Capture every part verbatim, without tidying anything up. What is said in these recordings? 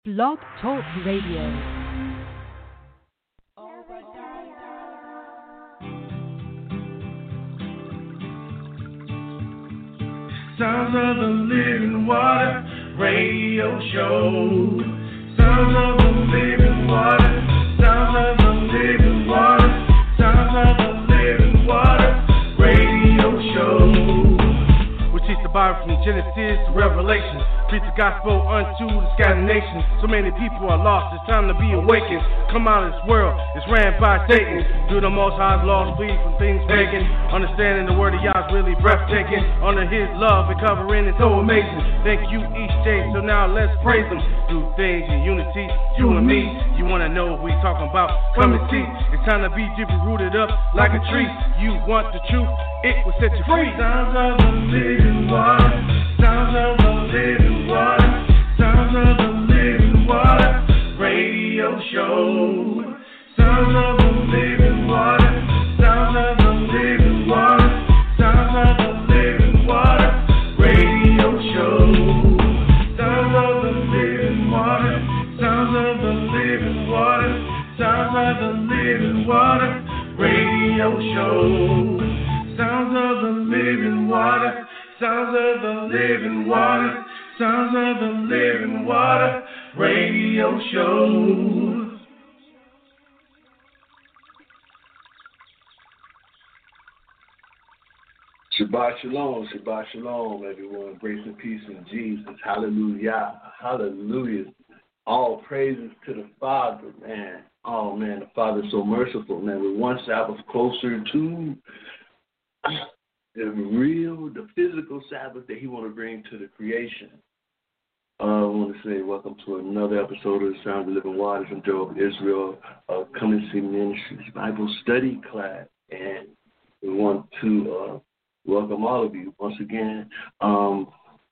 Blog Talk Radio. Sounds of the Living Water Radio Show. Sounds of the Living Water. Sounds of the Living Water. Sounds of the Living Water Radio Show. We teach the Bible from Genesis to Revelation. Preach the gospel unto the scattered nations. So many people are lost. It's time to be awakened. Come out of this world. It's ran by Satan. Do the Most High's laws, flee from things pagan. Understanding the word of Yah is really breathtaking. Under His love and covering is so amazing. Thank you each day. So now let's praise Him. Do things in unity, you and me. You wanna know what we talking about? Come and see. It's time to be deeply rooted up like a tree. You want the truth? It will set you free. Sounds of the living water. Sounds of the living water. Sounds of the living water. Radio show. Sounds of the living water. Sounds of the living water. Sounds of the living water. Radio show. Sounds of the living water. Sounds of the living water. Sounds of the living water. Radio show. Sounds of the living water. Sounds of the living water. Sounds of the living water. Radio show. Shabbat shalom, Shabbat shalom, everyone. Grace and peace in Jesus. Hallelujah. Hallelujah. All praises to the Father, man. Oh, man, the Father's so merciful, man. We're one Sabbath closer to the real, the physical Sabbath that He want to bring to the creation. Uh, I want to say welcome to another episode of the Sound of Living Waters from Joe of Israel, uh, Coming See Ministries Bible Study Class. And we want to uh, welcome all of you once again. Um,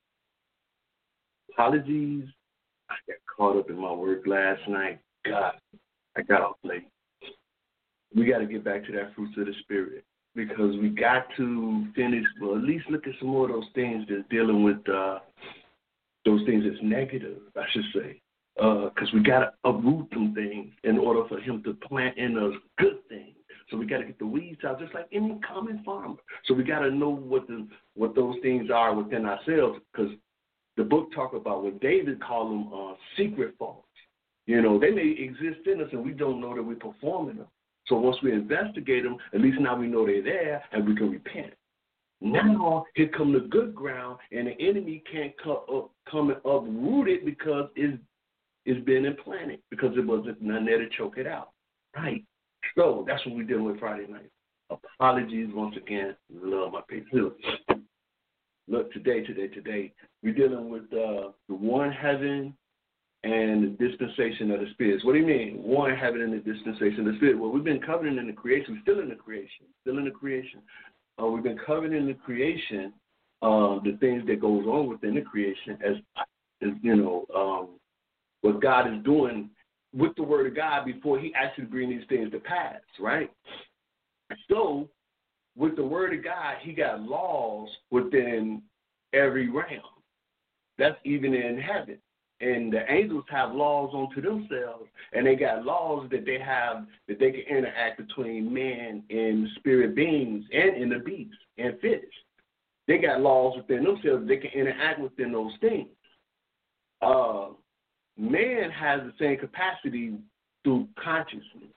apologies, I got caught up in my work last night. God, I got off late. We got to get back to that fruits of the Spirit because we got to finish, well, at least look at some more of those things that's dealing with uh, those things that's negative, I should say, because uh, we got to uproot some things in order for Him to plant in us good things. So we got to get the weeds out, just like any common farmer. So we got to know what the what those things are within ourselves, because the book talk about what David called them uh, secret faults. You know, they may exist in us, and we don't know that we're performing them. So once we investigate them, at least now we know they're there, and we can repent. Now here come the good ground, and the enemy can't come up, come and uproot it because it's it's been implanted, because it wasn't none there to choke it out. Right. So that's what we're dealing with Friday night. Apologies once again. Love my people. Look, today, today, today, we're dealing with uh, the one heaven and the dispensation of the spirits. What do you mean? One heaven and the dispensation of the spirit. Well, we've been covering in the creation. We're still in the creation. Still in the creation. Uh, we've been covering in the creation uh, the things that goes on within the creation as, as you know, um, what God is doing with the word of God before He actually brings these things to pass, right? So, with the word of God, He got laws within every realm. That's even in heaven. And the angels have laws unto themselves, and they got laws that they have that they can interact between man and spirit beings and in the beasts and fish. They got laws within themselves. They can interact within those things. Uh, man has the same capacity through consciousness.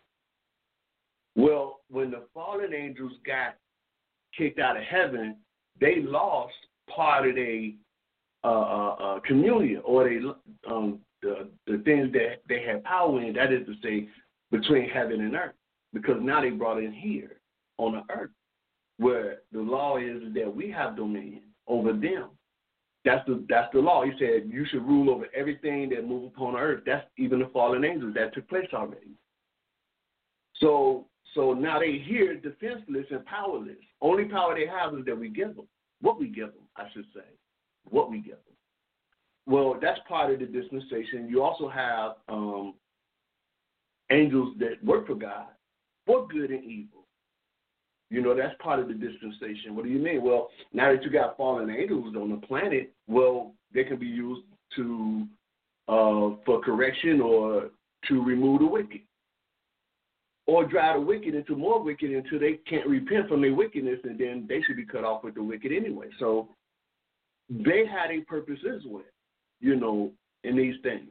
Well, when the fallen angels got kicked out of heaven, they lost part of their uh, uh, uh, communion, or they um, the the things that they had power in. That is to say, between heaven and earth, because now they brought it in here on the earth, where the law is that we have dominion over them. That's the that's the law. He said you should rule over everything that moves upon earth. That's even the fallen angels. That took place already. So so now they here defenseless and powerless. Only power they have is that we give them. What we give them, I should say. What we give them. Well, that's part of the dispensation. You also have um, angels that work for God, for good and evil. You know, that's part of the dispensation. What do you mean? Well, now that you got fallen angels on the planet, well, they can be used to uh, for correction or to remove the wicked, or drive the wicked into more wicked until they can't repent from their wickedness, and then they should be cut off with the wicked anyway. So they had a purpose as well, you know, in these things.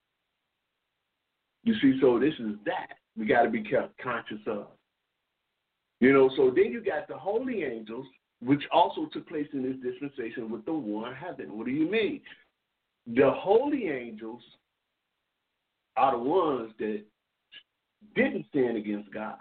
You see, so this is that we got to be kept conscious of. You know, so then you got the holy angels, which also took place in this dispensation with the one heaven. What do you mean? The holy angels are the ones that didn't sin against God.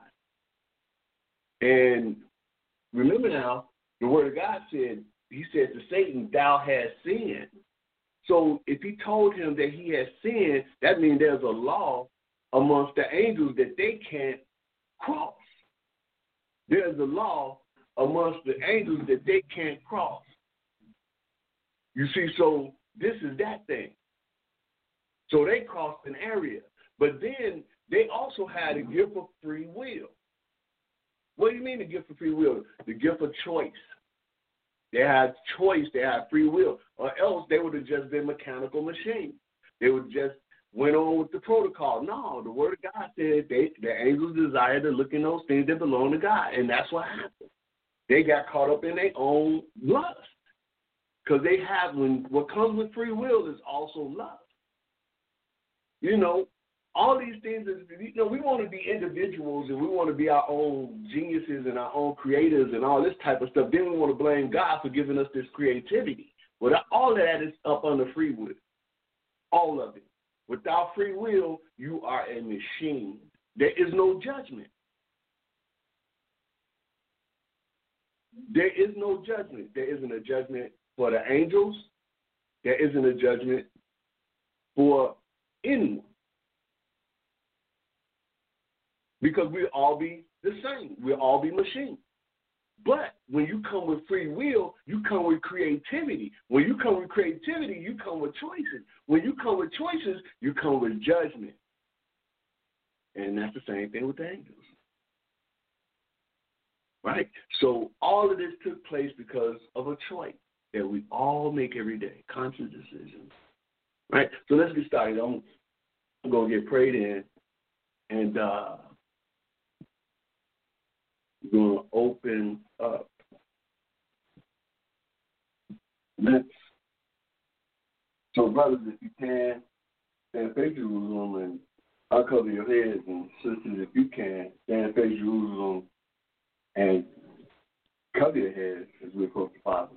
And remember now, the word of God said, he said to Satan, thou hast sinned. So if he told him that he has sinned, that means there's a law amongst the angels that they can't cross. There's a law amongst the angels that they can't cross. You see, so this is that thing. So they crossed an area. But then they also had a gift of free will. What do you mean the gift of free will? The gift of choice. They had choice, they had free will, or else they would have just been mechanical machines. They would just went on with the protocol. No, the word of God said they, the angels desire to look in those things that belong to God, and that's what happened. They got caught up in their own lust, because they have, when what comes with free will is also lust. You know, all these things, is, you know, we want to be individuals and we want to be our own geniuses and our own creators and all this type of stuff. Then we want to blame God for giving us this creativity. But all of that is up under free will. All of it. Without free will, you are a machine. There is no judgment. There is no judgment. There isn't a judgment for the angels. There isn't a judgment for anyone. Because we'll all be the same. We'll all be machines. But when you come with free will, you come with creativity. When you come with creativity, you come with choices. When you come with choices, you come with judgment. And that's the same thing with the angels. Right? So all of this took place because of a choice that we all make every day, conscious decisions. Right? So let's get started. I'm, I'm going to get prayed in, and uh, we're going to open up. Let's, so brothers, if you can, stand face Jerusalem and uncover your heads, and sisters, if you can, stand face Jerusalem and cover your heads as we approach the Father.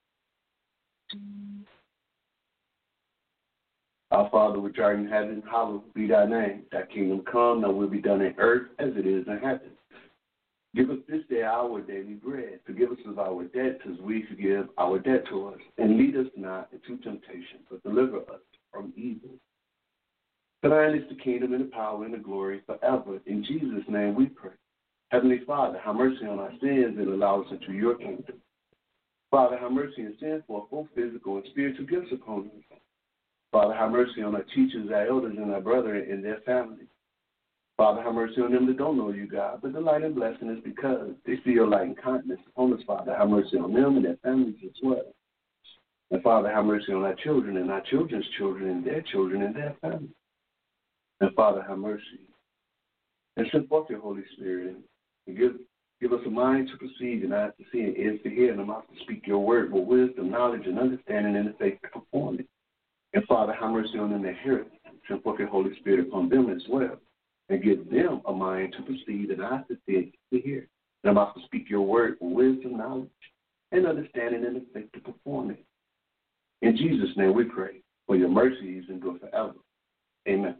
Our Father which art in heaven, hallowed be thy name. Thy kingdom come, thy will be done in earth as it is in heaven. Give us this day our daily bread. Forgive us of our debts as we forgive our debtors. And lead us not into temptation, but deliver us from evil. For thine is the kingdom and the power and the glory forever. In Jesus' name we pray. Heavenly Father, have mercy on our sins and allow us into your kingdom. Father, have mercy and send forth both physical and spiritual gifts upon us. Father, have mercy on our teachers, our elders, and our brethren and their families. Father, have mercy on them that don't know you, God, but delight and blessing is because they see your light and kindness upon us, Father. Have mercy on them and their families as well. And Father, have mercy on our children and our children's children and their children and their families. And Father, have mercy. And send forth your Holy Spirit and give, give us a mind to perceive and eyes to see and ears to hear and a mouth to speak your word with wisdom, knowledge, and understanding and the faith to perform it. And Father, have mercy on them that hear it. Send forth your Holy Spirit upon them as well. And give them a mind to perceive and eyes to see and to hear. And a mouth to speak your word with wisdom, knowledge, and understanding and the faith to perform it. In Jesus' name we pray. For your mercies endure forever. Amen.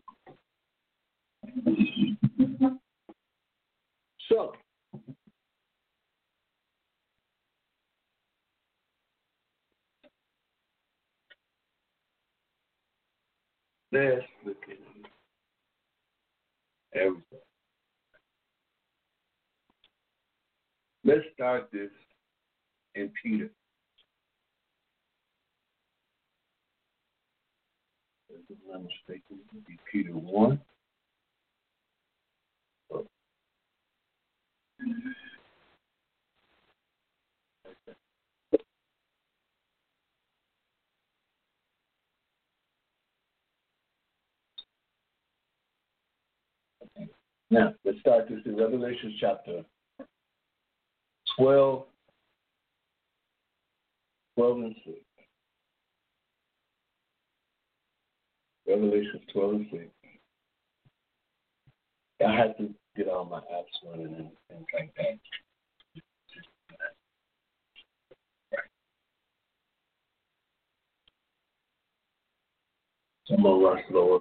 So, let's look at everything. Let's start this in Peter. If I'm not mistaken, it will be Peter one. Now, let's start this in Revelation chapter twelve, twelve and six. Revelation twelve and six. I have to get all my apps running and things like that. So I'm going to rush slower.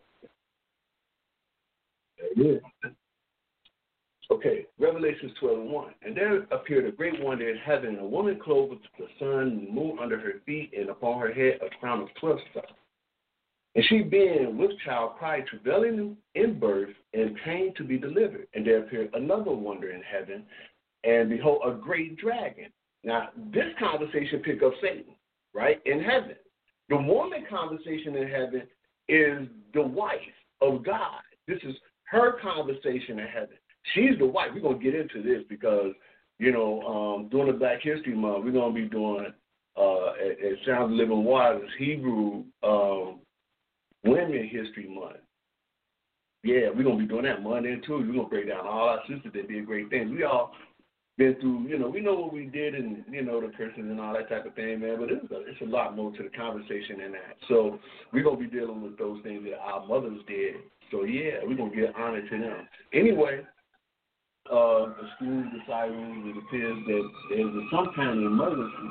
There it is. Okay, Revelation twelve and one. And there appeared a great wonder in heaven, a woman clothed with the sun and the moon under her feet, and upon her head a crown of twelve stars. And she, being with child, cried, travailing in birth, and pain to be delivered. And there appeared another wonder in heaven, and behold, a great dragon. Now, this conversation pick up Satan, right, in heaven. The woman conversation in heaven is the wife of God. This is her conversation in heaven. She's the wife. We're going to get into this because, you know, um, during the Black History Month, we're going to be doing, uh, at, at Sounds of Living Waters, Hebrew um, Women History Month. Yeah, we're going to be doing that Monday and Tuesday. We're going to break down all our sisters that did great things. We all been through, you know, we know what we did and, you know, the curses and all that type of thing, man, but it's a, it's a lot more to the conversation than that. So we're going to be dealing with those things that our mothers did. So, yeah, we're going to get honor to them. Anyway, uh, the schools, the sirens, it appears that there's some kind of emergency.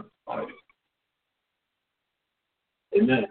Amen.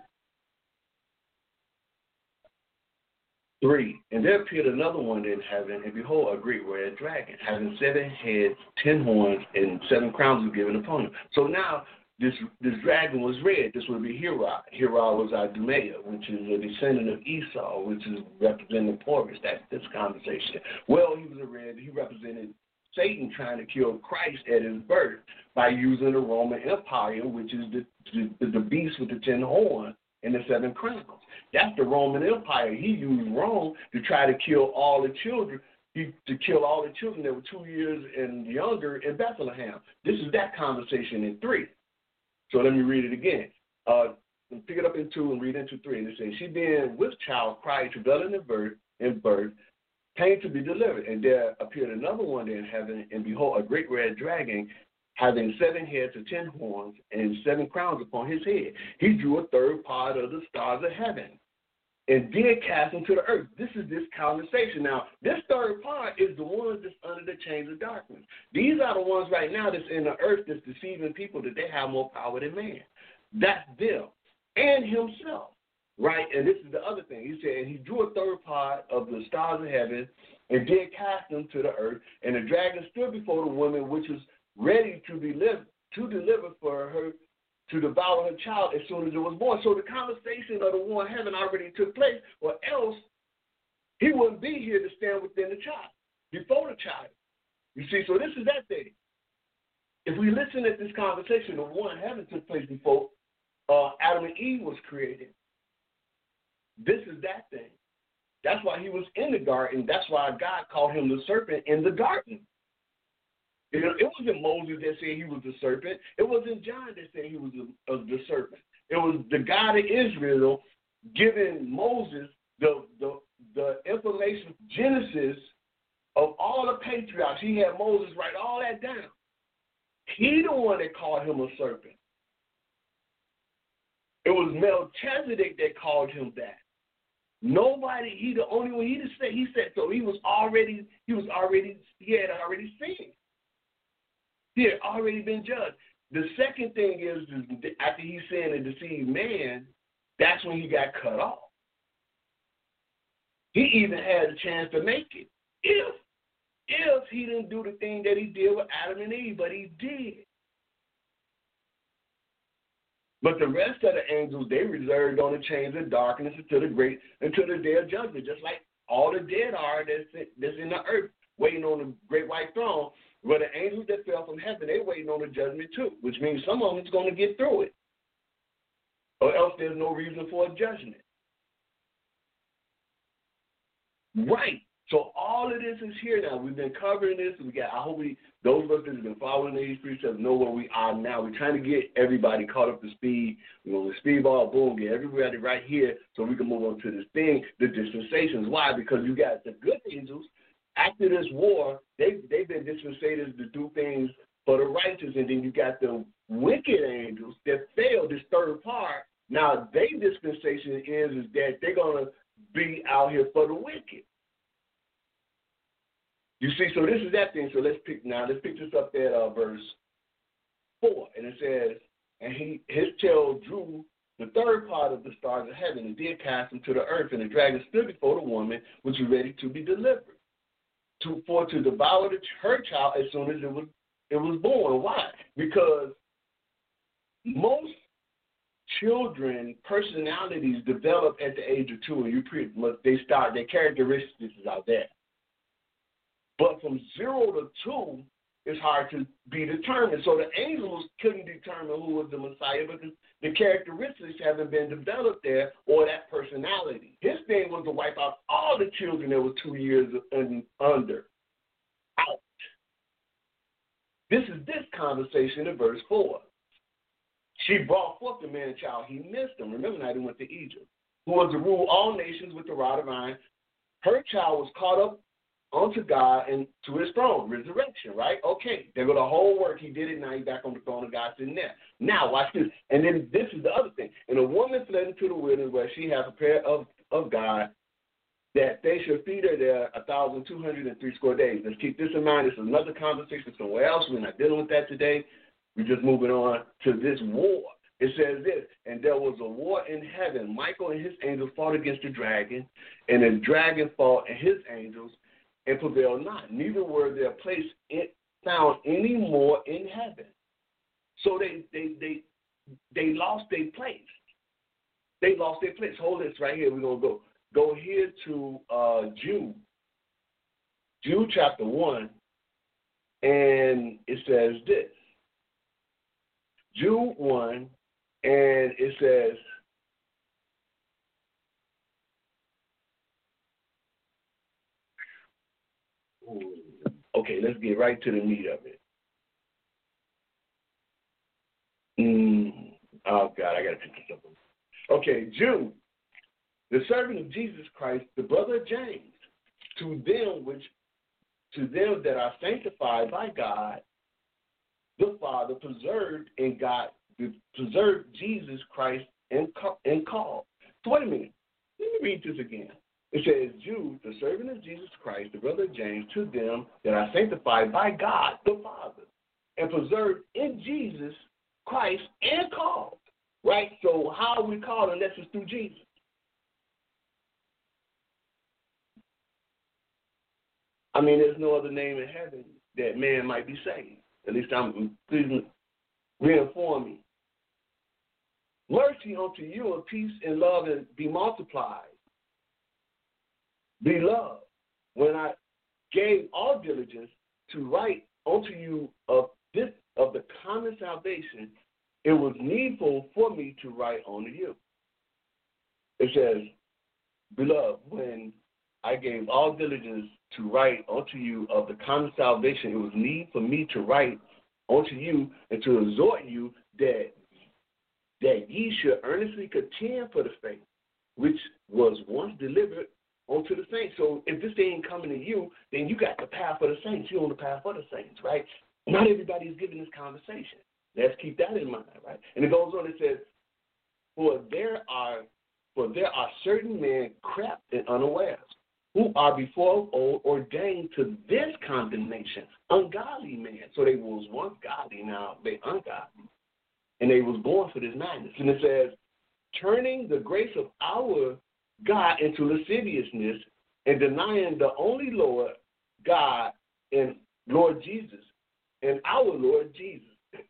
Three, and there appeared another one in heaven, and behold, a great red dragon, having seven heads, ten horns, and seven crowns were given upon him. So now this this dragon was red. This would be Herod. Herod was Idumea, which is a descendant of Esau, which is representing Porus. That's this conversation. Well, he was a red. He represented Satan trying to kill Christ at his birth by using the Roman Empire, which is the the, the beast with the ten horns and the seven crowns. That's the Roman Empire. He used Rome to try to kill all the children, he, to kill all the children that were two years and younger in Bethlehem. This is that conversation in three. So let me read it again. Uh, pick it up in two and read into three. And it says, she being with child cried, travailing in birth, in birth, pain to be delivered. And there appeared another one in heaven, and behold, a great red dragon, having seven heads and ten horns and seven crowns upon his head. He drew a third part of the stars of heaven and did cast them to the earth. This is this conversation. Now, this third part is the ones that's under the chains of darkness. These are the ones right now that's in the earth that's deceiving people that they have more power than man. That's them and himself, right? And this is the other thing. He said, and he drew a third part of the stars of heaven and did cast them to the earth. And the dragon stood before the woman, which was ready to deliver, to deliver for her, to devour her child as soon as it was born. So the conversation of the war in heaven already took place, or else he wouldn't be here to stand within the child, before the child. You see, so this is that thing. If we listen at this conversation, the war in heaven took place before uh, Adam and Eve was created. This is that thing. That's why he was in the garden. That's why God called him the serpent in the garden. It wasn't Moses that said he was the serpent. It wasn't John that said he was the, uh, the serpent. It was the God of Israel giving Moses the, the the information, Genesis, of all the patriarchs. He had Moses write all that down. He the one that called him a serpent. It was Melchizedek that called him that. Nobody, he the only one, he just said, he said, so he was already, he was already, he had already seen. He had already been judged. The second thing is, after he sinned and deceived man, that's when he got cut off. He even had a chance to make it if, if he didn't do the thing that he did with Adam and Eve, but he did. But the rest of the angels, they reserved on the chains of darkness until the great, until the day of judgment, just like all the dead are that's, that's in the earth, waiting on the great white throne. But the angels that fell from heaven, they're waiting on the judgment too, which means some of them is going to get through it. Or else there's no reason for a judgment. Right. So all of this is here now. We've been covering this. We got. I hope we those of us that have been following these precepts know where we are now. We're trying to get everybody caught up to speed. We're going to speedball, boom, get everybody right here so we can move on to this thing, the dispensations. Why? Because you got the good angels. After this war, they they've been dispensated to do things for the righteous, and then you got the wicked angels that failed this third part. Now, their dispensation is, is that they're going to be out here for the wicked. You see, so this is that thing. So let's pick now. Let's pick this up at uh, verse four, and it says, "And he his tail drew the third part of the stars of heaven, and did cast them to the earth. And the dragon stood before the woman, which was ready to be delivered, to for to devour the, her child as soon as it was it was born." Why? Because most children personalities develop at the age of two, and you pretty much they start their characteristics is out there. But from zero to two, it's hard to be determined. So the angels couldn't determine who was the Messiah because the characteristics haven't been developed there or that personality. His thing was to wipe out all the children that were two years and under. Out. This is this conversation in verse four. She brought forth the man child. He missed him. Remember now he went to Egypt, who was to rule all nations with the rod of iron. Her child was caught up unto God and to his throne, resurrection, right? Okay, there go the whole work. He did it. Now he's back on the throne of God sitting there. Now, watch this. And then this is the other thing. And a woman fled into the wilderness where she had prepared of, of God that they should feed her there a thousand two hundred and three score days. Let's keep this in mind. This is another conversation somewhere else. We're not dealing with that today. We're just moving on to this war. It says this, and there was a war in heaven. Michael and his angels fought against the dragon, and the dragon fought and his angels, and prevailed not. Neither were their place in, found any more in heaven. So they they they they lost their place. They lost their place. Hold this right here. We're gonna go go here to uh, Jude, Jude chapter one, and it says this. Jude one, and it says. Okay, let's get right to the meat of it. Mm, oh, God, I got to pick this up. Okay, Jude, the servant of Jesus Christ, the brother of James, to them which, to them that are sanctified by God, the Father, preserved in God, preserved Jesus Christ and, and called. So wait a minute. Let me read this again. It says, Jude, the servant of Jesus Christ, the brother of James, to them that are sanctified by God, the Father, and preserved in Jesus Christ and called. Right? So how are we called unless it's through Jesus? I mean, there's no other name in heaven that man might be saved. At least I'm, please reinform me. Mercy unto you and peace and love and be multiplied. Beloved, when I gave all diligence to write unto you of this of the common salvation, it was needful for me to write unto you. It says, beloved, when I gave all diligence to write unto you of the common salvation, it was need for me to write unto you and to exhort you that that ye should earnestly contend for the faith which was once delivered unto the saints. So if this thing ain't coming to you, then you got the path for the saints. You're on the path for the saints, right? Not everybody is giving this conversation. Let's keep that in mind, right? And it goes on, it says, For there are for there are certain men crept and unawares, who are before old ordained to this condemnation, ungodly men. So they was once godly, now they ungodly. And they was born for this madness. And it says, turning the grace of our God into lasciviousness and denying the only Lord God and Lord Jesus and our Lord Jesus.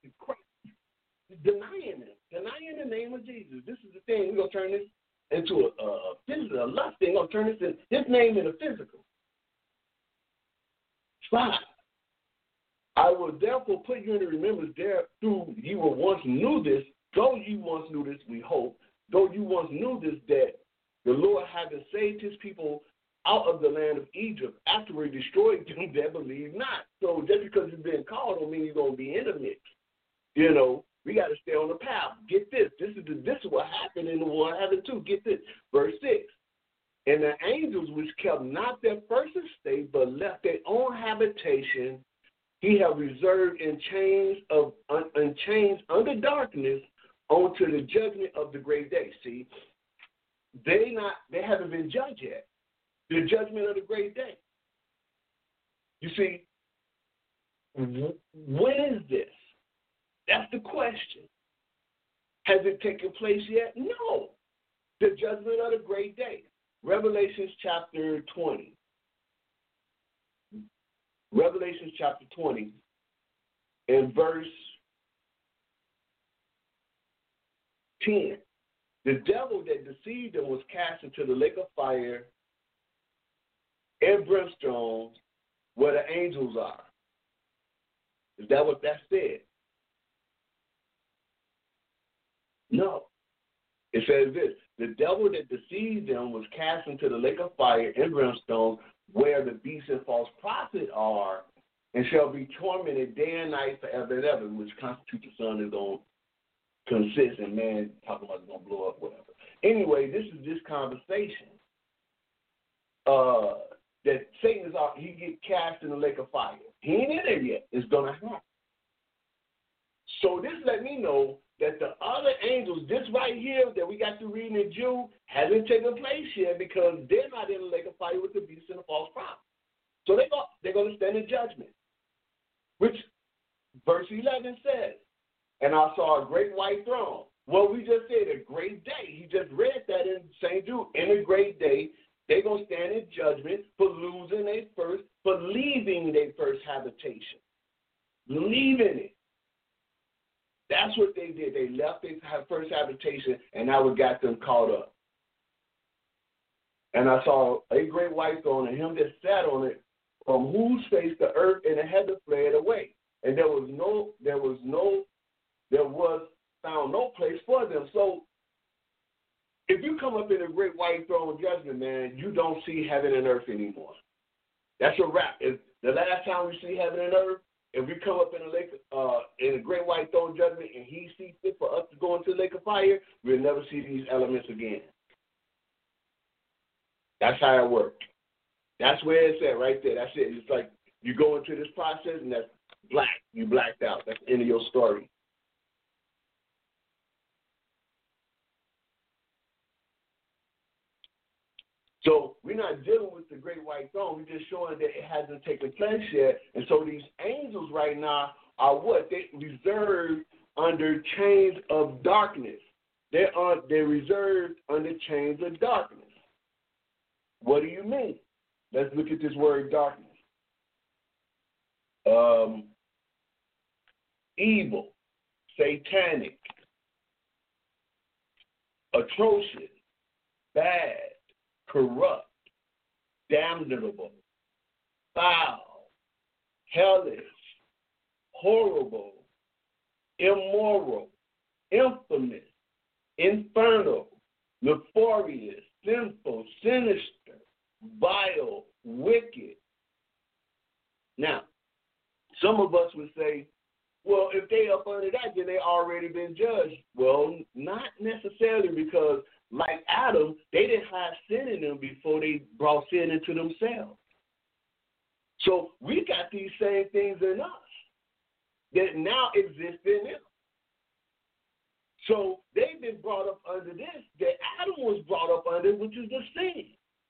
Denying him, denying the name of Jesus. This is the thing. We're going to turn this into a, a physical, a lust thing. We're going to turn this in, his name into physical. Five. I will therefore put you in the remembrance there through you were once knew this, though you once knew this, we hope, though you once knew this, that the Lord, having saved his people out of the land of Egypt after we destroyed them that believe not. So just because you've been called don't mean you're going to be in the mix. You know, we got to stay on the path. Get this. This is the, this is what happened in the war heaven too. Get this. Verse six. And the angels which kept not their first estate, but left their own habitation, he have reserved in chains of un, in chains under darkness unto the judgment of the great day. See, they not they haven't been judged yet. The judgment of the great day. You see, when is this? That's the question. Has it taken place yet? No. The judgment of the great day. Revelations chapter twenty. Revelations chapter twenty and verse ten. The devil that deceived them was cast into the lake of fire and brimstone where the angels are. Is that what that said? No. It says this. The devil that deceived them was cast into the lake of fire and brimstone where the beast and false prophet are and shall be tormented day and night forever and ever, which constitutes the sun is going to consist and man talking about it's going to blow up, whatever. Anyway, this is this conversation uh, that Satan is out, he get cast in the lake of fire. He ain't in there yet. It's going to happen. So this let me know that the other angels, this right here that we got to reading in Jude, hasn't taken place yet because they're not in the lake of fire with the beast and the false prophet. So they go, they're going to stand in judgment, which verse eleven says, and I saw a great white throne. Well, we just said a great day. He just read that in Saint Jude. In a great day, they're going to stand in judgment for losing their first, for leaving their first habitation, leaving it. That's what they did. They left their first habitation, and now we got them caught up. And I saw a great white throne, and him that sat on it, from whose face the earth and the heaven fled away. And there was no, there was no, there was found no place for them. So if you come up in a great white throne judgment, man, you don't see heaven and earth anymore. That's a wrap. If the last time we see heaven and earth, if we come up in a lake, uh, in a great white throne judgment, and he sees fit for us to go into the lake of fire, we'll never see these elements again. That's how it works. That's where it's at right there. That's it. It's like you go into this process, and that's black. You blacked out. That's the end of your story. So we're not dealing with the great white throne. We're just showing that it hasn't taken place yet. And so these angels right now are what? They reserved under chains of darkness. They are they're reserved under chains of darkness. What do you mean? Let's look at this word darkness. Um, evil, satanic, atrocious, bad, corrupt, damnable, foul, hellish, horrible, immoral, infamous, infernal, nefarious, sinful, sinister, vile, wicked. Now, some of us would say, well, if they up under that, then they already been judged. Well, not necessarily, because like Adam, they didn't have sin in them before they brought sin into themselves. So we got these same things in us that now exist in them. So they've been brought up under this that Adam was brought up under, which is the sin.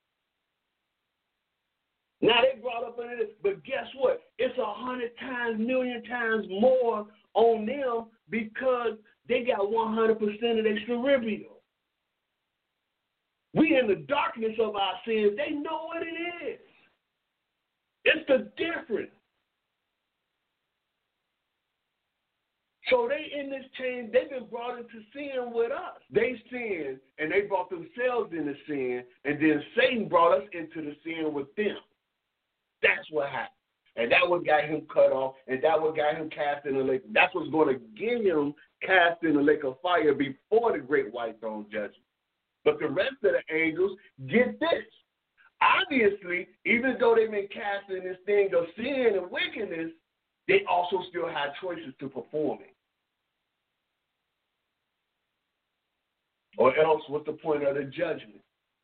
Now they brought up under this, but guess what? It's a hundred times, million times more on them because they got one hundred percent of their cerebral. We in the darkness of our sins. They know what it is. It's the difference. So they in this chain, they've been brought into sin with us. They sinned, and they brought themselves into sin, and then Satan brought us into the sin with them. That's what happened. And that what got him cut off, and that what got him cast in the lake. That's what's going to get him cast in the lake of fire before the great white throne judgment. But the rest of the angels, get this. Our obviously, even though they've been cast in this thing of sin and wickedness, they also still have choices to perform it. Or else, what's the point of the judgment?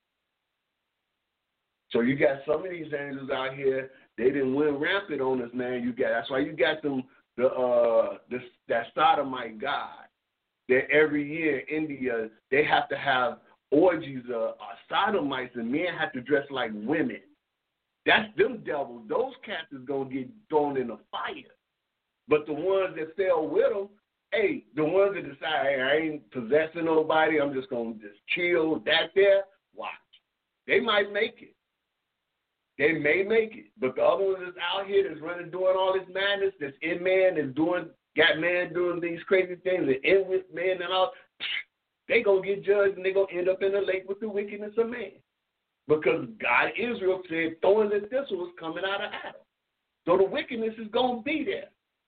So you got some of these angels out here, they didn't win rampant on us, man. You got that's why you got them the uh the that sodomite god that every year in India they have to have orgies of uh, sodomites and men have to dress like women. That's them devils. Those cats is gonna get thrown in the fire. But the ones that fell with them, hey, the ones that decide, hey, I ain't possessing nobody, I'm just gonna just chill that there. Watch, they might make it. They may make it, but the other ones that's out here that's running, doing all this madness, that's in man, that's doing, got man doing these crazy things, and in with man and all, they gonna get judged and they gonna end up in the lake with the wickedness of man, because God, Israel said, thorns and thistles coming out of Adam, so the wickedness is gonna be there.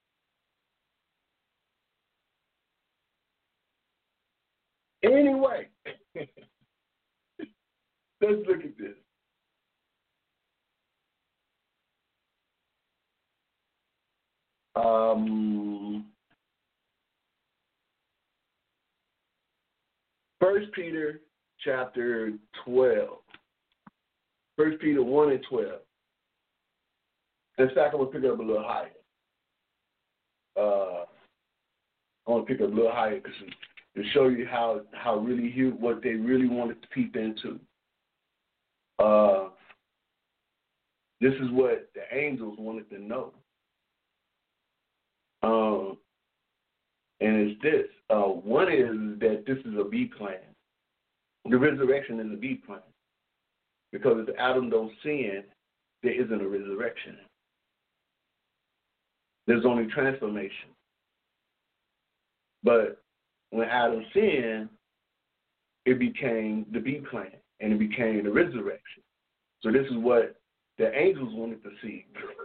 Anyway, let's look at this. Um, First Peter chapter twelve. First Peter one and twelve. In fact, I'm gonna pick it up a little higher. Uh, I want to pick it up a little higher because to show you how how really what they really wanted to peep into. Uh, this is what the angels wanted to know. Um, and it's this. Uh, one is that this is a B plan. The resurrection is a B plan. Because if Adam don't sin, there isn't a resurrection. There's only transformation. But when Adam sinned, it became the B plan, and it became the resurrection. So this is what the angels wanted to see.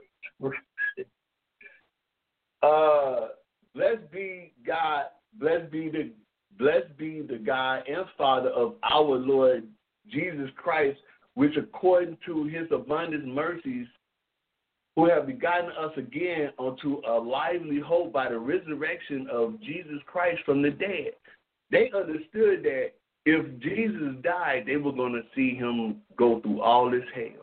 Uh, blessed be God, blessed be the blessed be the God and Father of our Lord Jesus Christ, which according to his abundant mercies, who have begotten us again unto a lively hope by the resurrection of Jesus Christ from the dead. They understood that if Jesus died, they were going to see him go through all this hell.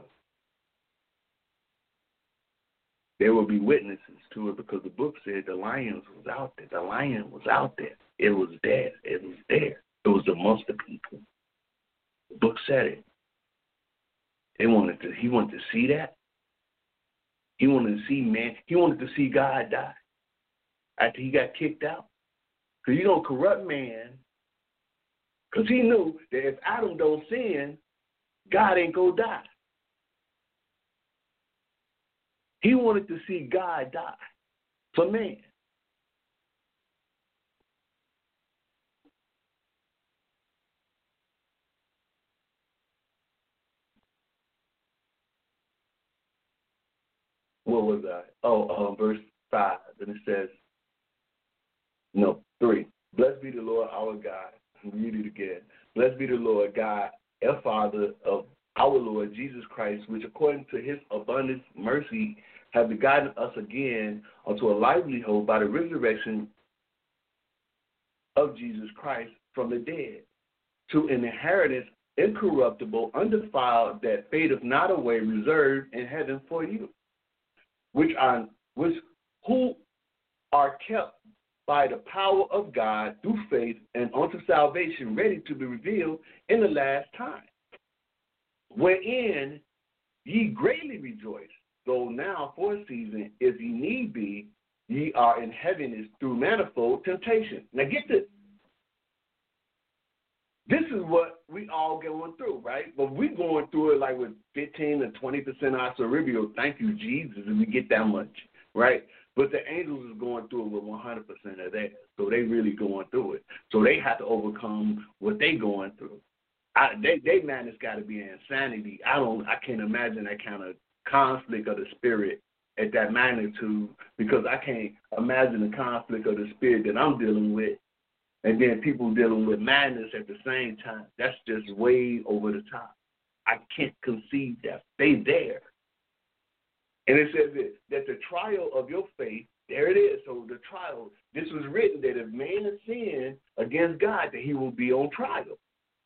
There will be witnesses to it because the book said the lion was out there. The lion was out there. It was there. It was there. It was amongst the people. The book said it. They wanted to. He wanted to see that. He wanted to see man. He wanted to see God die after he got kicked out. Because you don't corrupt man. Because he knew that if Adam don't sin, God ain't gonna die. He wanted to see God die for man. What was I? Oh, um, verse five. And it says, no, three. Blessed be the Lord our God. Read it again. Blessed be the Lord God and Father of our Lord Jesus Christ, which according to his abundant mercy have begotten us again unto a lively hope by the resurrection of Jesus Christ from the dead, to an inheritance incorruptible, undefiled, that fadeth not away, reserved in heaven for you, which are which who are kept by the power of God through faith and unto salvation, ready to be revealed in the last time, wherein ye greatly rejoice, though now for a season, if ye need be, ye are in heaviness through manifold temptation. Now get this. This is what we all going through, right? But we going through it like with fifteen to twenty percent of our cerebral. Thank you, Jesus, if we get that much, right? But the angels is going through it with one hundred percent of that. So they really going through it. So they have to overcome what they going through. I, they, they madness got to be insanity. I don't, I can't imagine that kind of conflict of the spirit at that magnitude, because I can't imagine the conflict of the spirit that I'm dealing with, and then people dealing with madness at the same time. That's just way over the top. I can't conceive that. Stay there. And it says that, that the trial of your faith, there it is. So the trial, this was written that if man has sinned against God, that he will be on trial.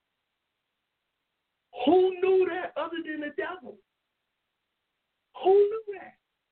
Who knew that other than the devil? Who knew that?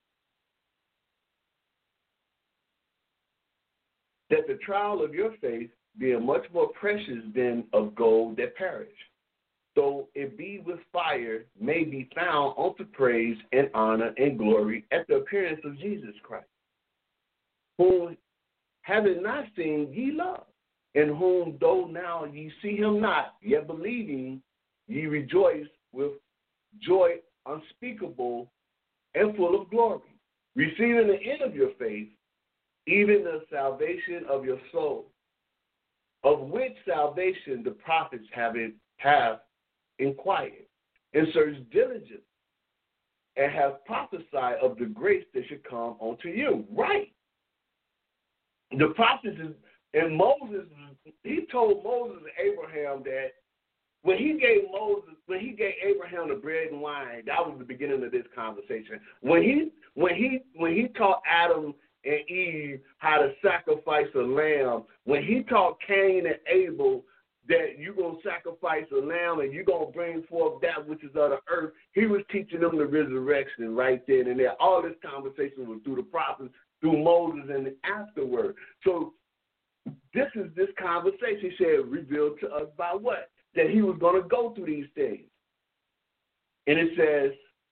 That the trial of your faith, being much more precious than of gold that perish, though it be with fire, may be found unto praise and honor and glory at the appearance of Jesus Christ, whom having not seen ye love, in whom though now ye see him not, yet believing ye rejoice with joy unspeakable and full of glory, receiving the end of your faith, even the salvation of your soul, of which salvation the prophets have, have inquired and searched diligently, and have prophesied of the grace that should come unto you. Right. The prophets, is, and Moses, he told Moses and Abraham that when he gave Moses, when he gave Abraham the bread and wine, that was the beginning of this conversation. When he, when he, when he taught Adam and Eve how to sacrifice a lamb, when he taught Cain and Abel that you're going to sacrifice a lamb and you're going to bring forth that which is of the earth, he was teaching them the resurrection right then and there. All this conversation was through the prophets, through Moses, and afterward. So this is this conversation, he said, revealed to us by what? That he was going to go through these things. And it says,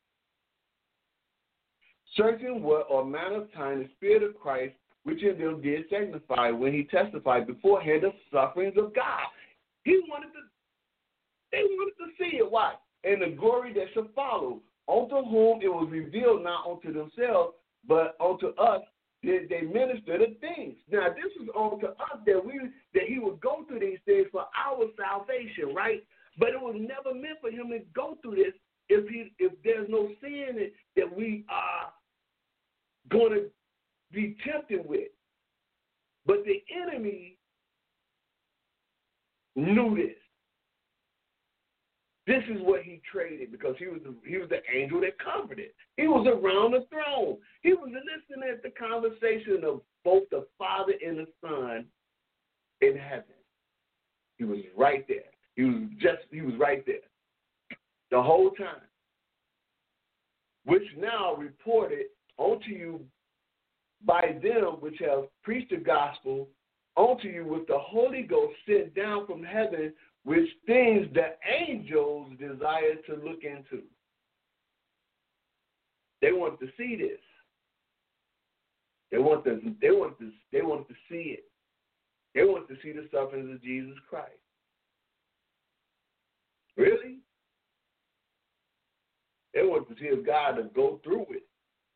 searching what or manner of time the Spirit of Christ, which in them did signify when he testified beforehand the sufferings of God. He wanted to, they wanted to see it. Why? And the glory that shall follow, unto whom it was revealed not unto themselves, but unto us did they minister the things. Now this is unto us that we that he would go through these things for our salvation, right? But it was never meant for him to go through this if he if there's no sin that we are going to be tempted with. But the enemy knew this. This is what he traded because he was the, he was the angel that covered it. He was around the throne. He was listening at the conversation of both the Father and the Son in heaven. He was right there. He was just he was right there the whole time. Which now reported unto you by them which have preached the gospel unto you with the Holy Ghost sent down from heaven, which things the angels desire to look into. They want to see this. They want to. They want to. They want to see it. They want to see the sufferings of Jesus Christ. Really? They want to see if God to go through it.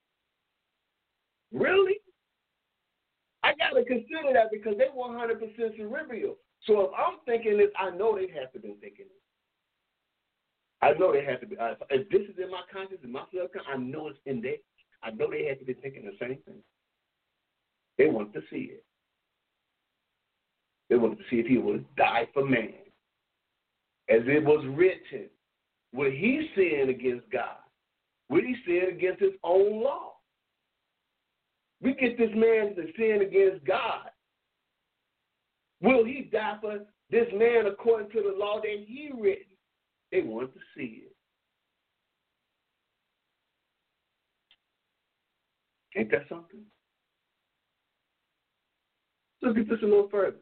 Really? I got to consider that because they one hundred percent cerebral. So if I'm thinking this, I know they have to be thinking this. I know they have to be. If this is in my conscience, in my subconscious, I know it's in there. I know they have to be thinking the same thing. They want to see it. They wanted to see if he would die for man. As it was written, would he sin against God? Would he sin against his own law? We get this man to sin against God. Will he die for this man according to the law that he written? They want to see it. Ain't that something? Let's get this a little further.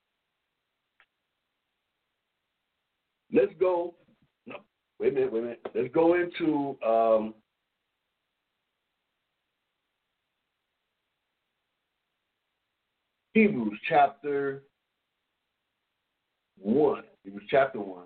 Let's go. No, wait a minute, wait a minute. Let's go into um, Hebrews chapter one. Hebrews chapter one.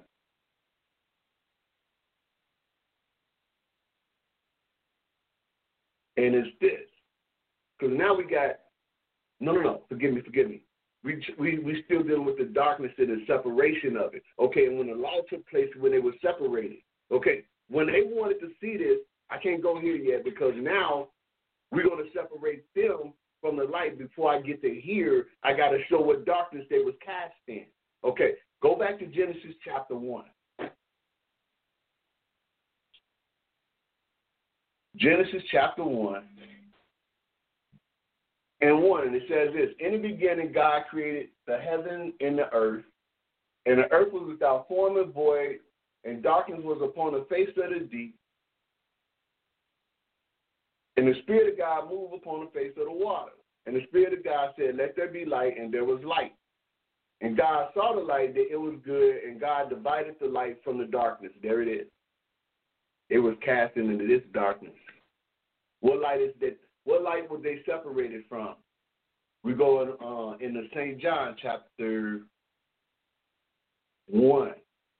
And it's this. Because now we got, no, no, no, forgive me, forgive me. We we we still dealing with the darkness and the separation of it. Okay, and when the law took place, when they were separated. Okay, when they wanted to see this, I can't go here yet because now we're going to separate them from the light. Before I get to here, I got to show what darkness they was cast in. Okay, go back to Genesis chapter one. Genesis chapter one and one, and it says this: in the beginning, God created the heaven and the earth, and the earth was without form and void, and darkness was upon the face of the deep. And the Spirit of God moved upon the face of the water. And the Spirit of God said, let there be light, and there was light. And God saw the light, that it was good, and God divided the light from the darkness. There it is. It was cast into this darkness. What light is that? What light were they separated from? We go in, uh, in the Saint John chapter one.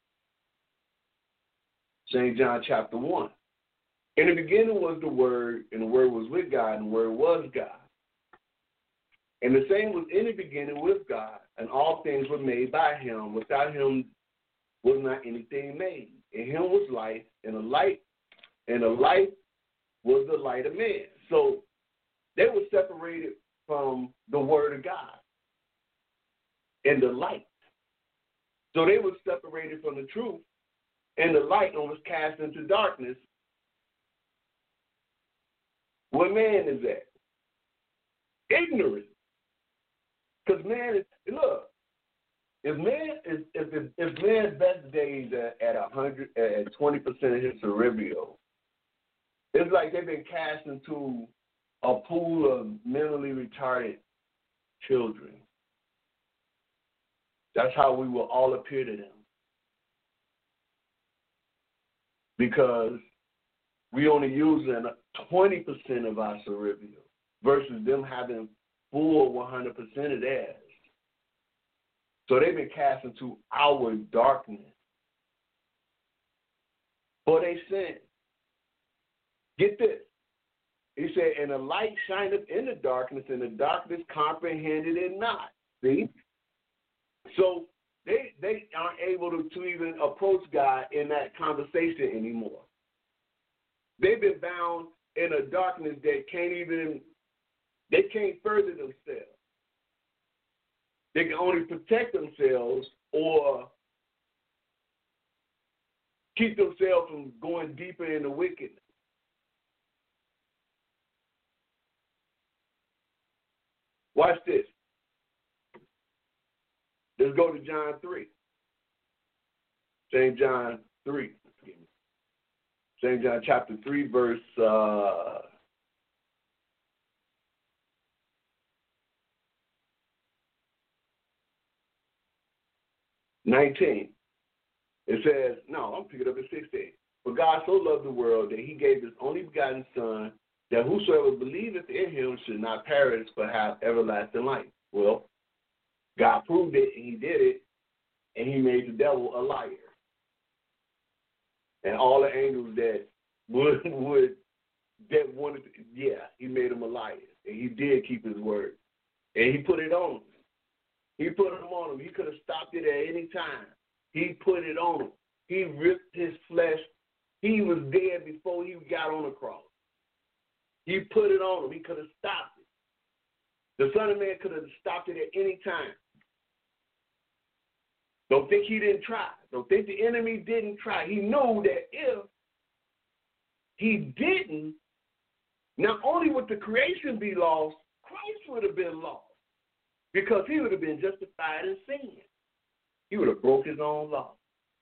Saint John chapter one. In the beginning was the Word, and the Word was with God, and the Word was God. And the same was in the beginning with God, and all things were made by him. Without him was not anything made. In him was life, and the light, and the light was the light of man. So they were separated from the Word of God and the light. So they were separated from the truth and the light, and was cast into darkness. What man is that? Ignorant. Because man is, look, if man is, if, if man's best days are at a hundred, at twenty percent of his cerebral, it's like they've been cast into a pool of mentally retarded children. That's how we will all appear to them. Because we only using twenty percent of our cerebral versus them having full one hundred percent of theirs. So they've been cast into our darkness for they sin. Get this. He said, and the light shineth in the darkness, and the darkness comprehended it not. See? So they they aren't able to, to even approach God in that conversation anymore. They've been bound in a darkness that can't even, they can't further themselves. They can only protect themselves or keep themselves from going deeper into wickedness. Watch this. Let's go to John three. Saint John three. Saint John chapter three, verse uh, nineteen. It says, no, I'm picking up at sixteen. For God so loved the world that he gave his only begotten Son, that whosoever believeth in him should not perish but have everlasting life. Well, God proved it, and he did it, and he made the devil a liar. And all the angels that would, would that wanted to, yeah, he made them a liar. And he did keep his word. And he put it on him. He put them on him. He could have stopped it at any time. He put it on him. He ripped his flesh. He was dead before he got on the cross. He put it on him. He could have stopped it. The Son of Man could have stopped it at any time. Don't think he didn't try. Don't think the enemy didn't try. He knew that if he didn't, not only would the creation be lost, Christ would have been lost because he would have been justified in sin. He would have broke his own law.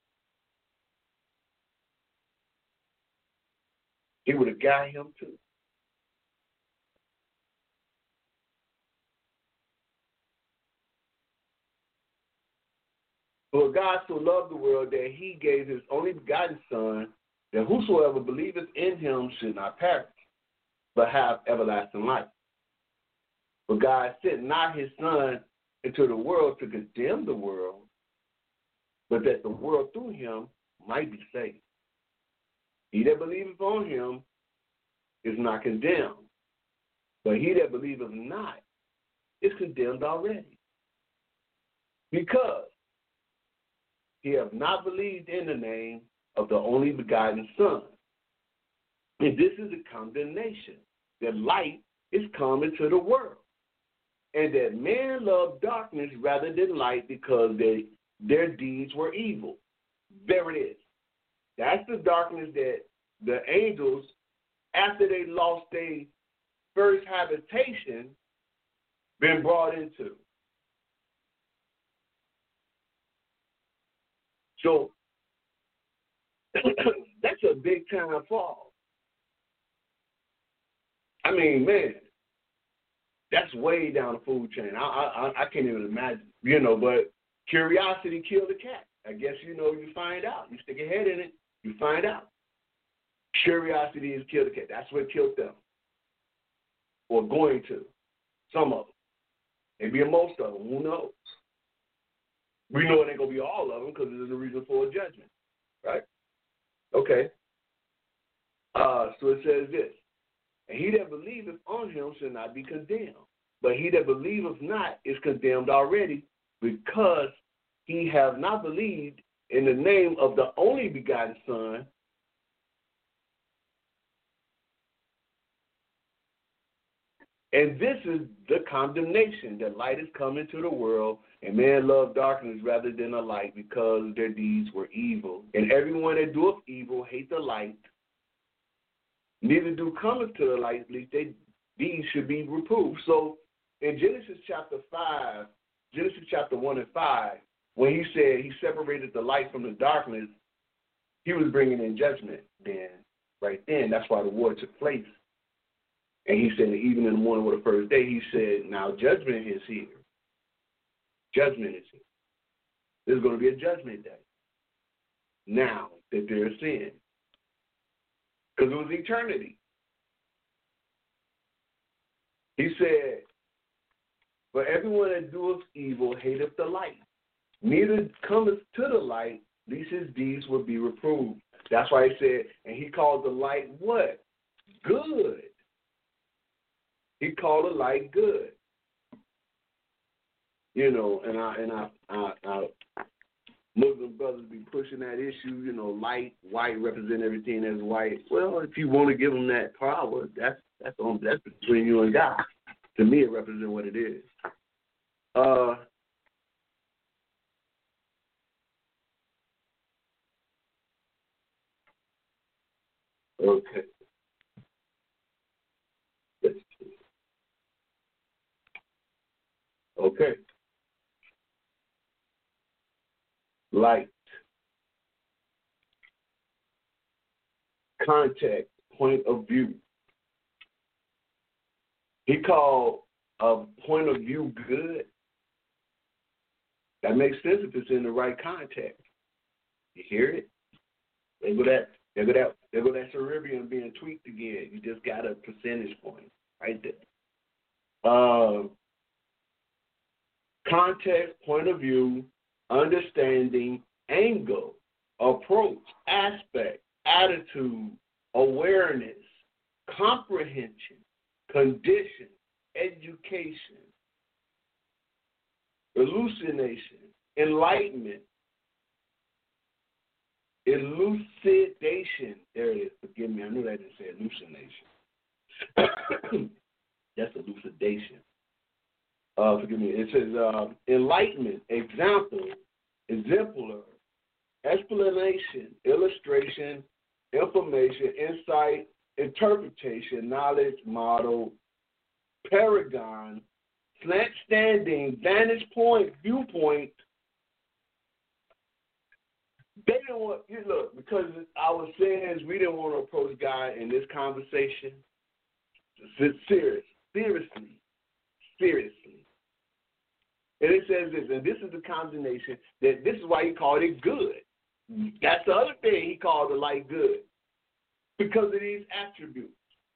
He would have got him too. For God so loved the world that he gave his only begotten Son, that whosoever believeth in him should not perish, but have everlasting life. For God sent not his Son into the world to condemn the world, but that the world through him might be saved. He that believeth on him is not condemned, but he that believeth not is condemned already. Because he have not believed in the name of the only begotten Son. And this is the condemnation, that light is come into the world, and that men love darkness rather than light because they, their deeds were evil. There it is. That's the darkness that the angels after they lost their first habitation, been brought into. So that's a big time fall. I mean, man, that's way down the food chain. I I, I can't even imagine, you know. But curiosity killed the cat. I guess you know. You find out. You stick your head in it. You find out. Curiosity has killed the cat. That's what killed them, or going to. Some of them, maybe most of them. Who knows? We know it ain't gonna be all of them because there's a reason for a judgment, right? Okay. Uh, so it says this. And he that believeth on him shall not be condemned. But he that believeth not is condemned already, because he have not believed in the name of the only begotten Son, and this is the condemnation, that light is come into the world, and man loved darkness rather than the light, because their deeds were evil. And everyone that doeth evil hate the light, neither do cometh to the light, lest their deeds should be reproved. So in Genesis chapter five, Genesis chapter one and five, when he said he separated the light from the darkness, he was bringing in judgment then, right then. That's why the war took place. And he said, even in the morning of the first day, he said, now judgment is here. Judgment is here. There's going to be a judgment day now that they're sin. Because it was eternity. He said, for everyone that doeth evil hateth the light, neither cometh to the light, lest his deeds will be reproved. That's why he said, and he called the light what? Good. He called the light good. You know, and I and I, I, I Muslim brothers be pushing that issue, you know, light, white, represent everything as white. Well, if you want to give them that power, that's that's on that's between you and God. To me, it represents what it is. Uh, okay. Okay. Light. Contact, point of view. He called a point of view good. That makes sense if it's in the right context. You hear it? There go that, there go that, there go that cerebellum being tweaked again. You just got a percentage point right there. Um, context, point of view, understanding, angle, approach, aspect, attitude, awareness, comprehension, condition, education, hallucination, enlightenment, elucidation. There it is. Forgive me. I knew that didn't say hallucination. That's elucidation. Uh, forgive me. It says uh, enlightenment, example, exemplar, explanation, illustration, information, insight, interpretation, knowledge, model, paragon, slant standing, vantage point, viewpoint. They didn't want, you look, because our sins, we didn't want to approach God in this conversation. Serious, seriously, seriously. And it says this, and this is the condemnation, that this is why he called it good. That's the other thing he called the light good, because of these attributes.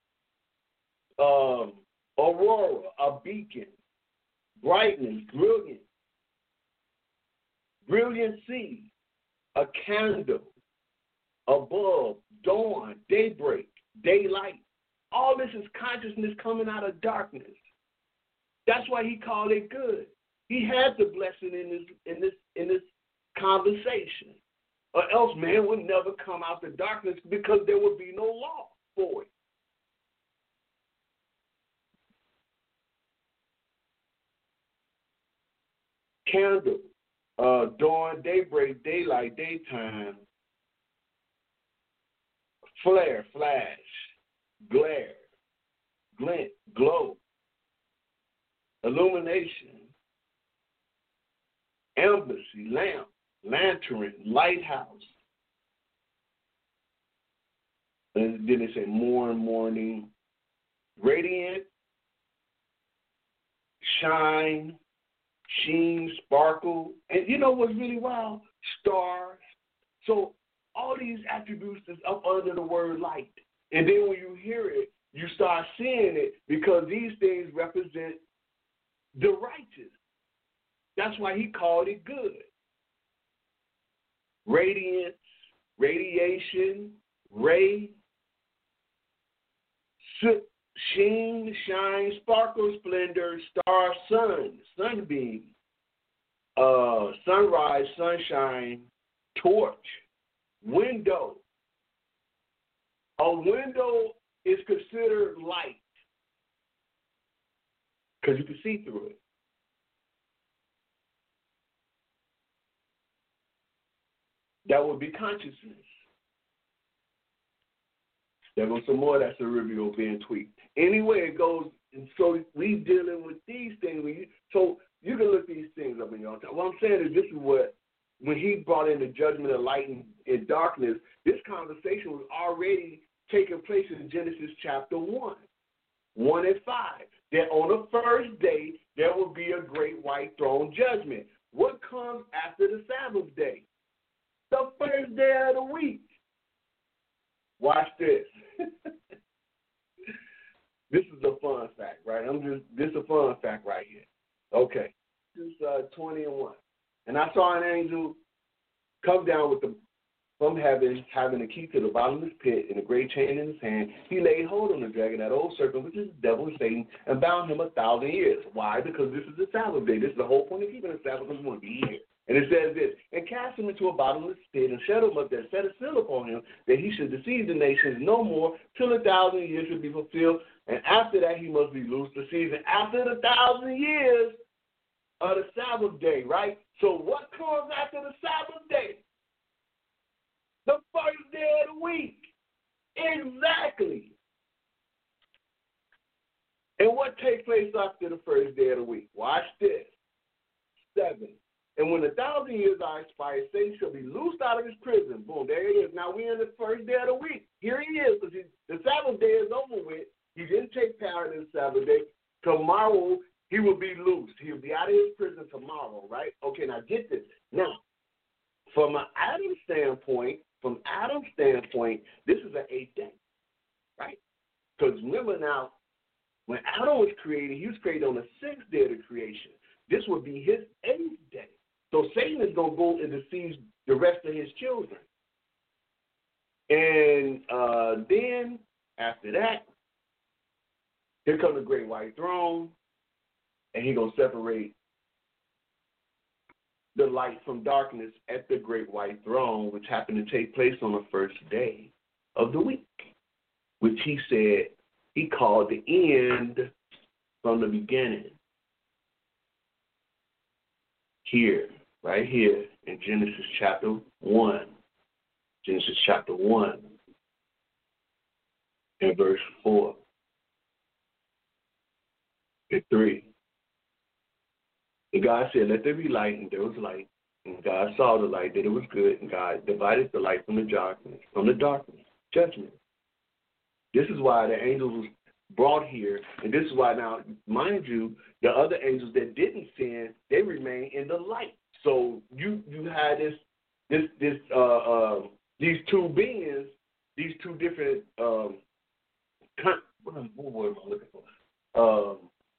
Um, aurora, a beacon, brightness, brilliant, brilliancy, a candle, a bulb, dawn, daybreak, daylight. All this is consciousness coming out of darkness. That's why he called it good. He had the blessing in this in this in this conversation, or else man would never come out the darkness, because there would be no law for it. Candle, uh, dawn, daybreak, daylight, daytime, flare, flash, glare, glint, glow, illumination, embassy, lamp, lantern, lighthouse. And then they say morn, morning, radiant, shine, sheen, sparkle. And you know what's really wild? Stars. So all these attributes is up under the word light. And then when you hear it, you start seeing it because these things represent the righteous. That's why he called it good. Radiance, radiation, ray, sheen, shine, sparkle, splendor, star, sun, sunbeam, uh, sunrise, sunshine, torch, window. A window is considered light because you can see through it. That would be consciousness. There goes some more that's a review being tweaked. Anyway, it goes, and so we dealing with these things. When you, so you can look these things up in your own time. What I'm saying is this is what, when he brought in the judgment of light and, and darkness, this conversation was already taking place in Genesis chapter one, one and five. That on the first day, there will be a great white throne judgment. What comes after the Sabbath day? The first day of the week. Watch this. This is a fun fact, right? I'm just this is a fun fact right here. Okay. This is uh, twenty and one. And I saw an angel come down with the from heaven, having the key to the bottomless pit and a great chain in his hand. He laid hold on the dragon, that old serpent, which is the devil and Satan, and bound him a thousand years. Why? Because this is the Sabbath day. This is the whole point of keeping the Sabbath, because we want to be here. And it says this, and cast him into a bottomless pit and shut him up there, set a seal upon him, that he should deceive the nations no more till a thousand years should be fulfilled. And after that, he must be loosed the season. After the thousand years of the Sabbath day, right? So what comes after the Sabbath day? The first day of the week. Exactly. And what takes place after the first day of the week? Watch this. Seven. And when the thousand years are expired, Satan shall be loosed out of his prison. Boom, there it is. Now we're in the first day of the week. Here he is. Because the Sabbath day is over with. He didn't take power in the Sabbath day. Tomorrow, he will be loosed. He'll be out of his prison tomorrow, right? Okay, now get this. Now, from an Adam standpoint, from Adam's standpoint, this is an eighth day, right? Because remember now, when Adam was created, he was created on the sixth day of the creation. This would be his eighth day. So Satan is going to go and deceive the rest of his children. And uh, then, after that, here comes the great white throne, and he's going to separate the light from darkness at the great white throne, which happened to take place on the first day of the week, which he said he called the end from the beginning. Here, right here in Genesis chapter one. Genesis chapter one and verse four and three. And God said, let there be light, and there was light. And God saw the light, that it was good, and God divided the light from the darkness, from the darkness, judgment. This is why the angels was brought here, and this is why now, mind you, the other angels that didn't sin, they remain in the light. So you you had this this this uh, uh these two beings, these two different um con- what, what word am I looking for? Um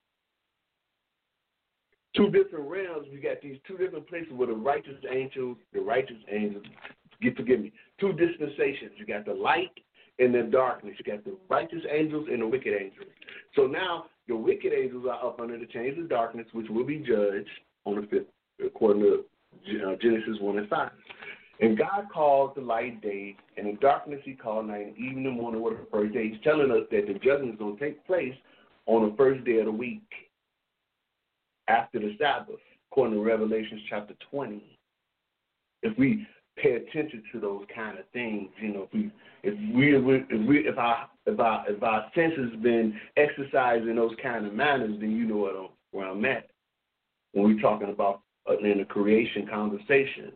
two different realms. We got these two different places where the righteous angels, the righteous angels, get forgive me, two dispensations. You got the light and the darkness. You got the righteous angels and the wicked angels. So now the wicked angels are up under the chains of darkness, which will be judged on the fifth, according to uh, Genesis one and five. And God called the light day, and the darkness he called night, and even the morning were the first day. He's telling us that the judgment is going to take place on the first day of the week after the Sabbath, according to Revelation chapter twenty. If we pay attention to those kind of things. You know, if we if we if we if our if our if our senses been exercised in those kind of manners, then you know what I'm, where I'm at when we're talking about uh, in the creation conversation.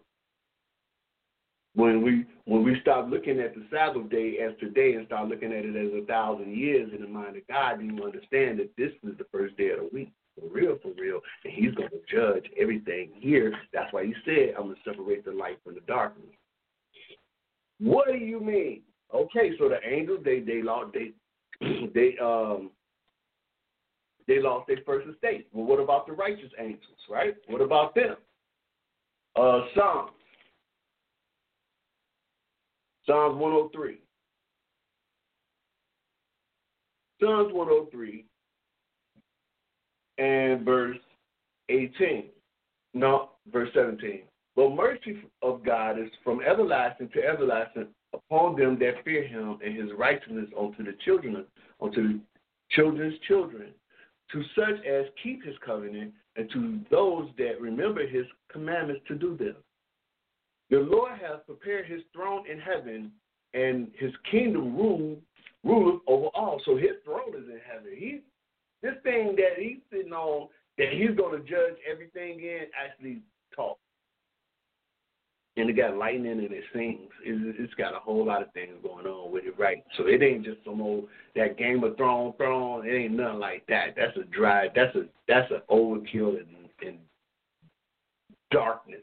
When we when we stop looking at the Sabbath day as today and start looking at it as a thousand years in the mind of God, then you understand that this is the first day of the week. For real, for real. And he's going to judge everything here. That's why he said, I'm going to separate the light from the darkness. What do you mean? Okay, so the angels, they they lost they they um they lost their first estate. Well, what about the righteous angels, right? What about them? Uh Psalms. Psalms one oh three. Psalms one oh three. And verse eighteen. No, verse seventeen. But mercy of God is from everlasting to everlasting upon them that fear him, and his righteousness unto the children, unto the children's children, to such as keep his covenant, and to those that remember his commandments to do them. The Lord has prepared his throne in heaven, and his kingdom rule ruleth over all. So his throne is in heaven. He This thing that he's sitting on, that he's going to judge everything in, actually talks. And it got lightning and it sings. It's, it's got a whole lot of things going on with it, right? So it ain't just some old, that Game of Thrones throne. It ain't nothing like that. That's a dry, that's a that's an overkill in, in darkness.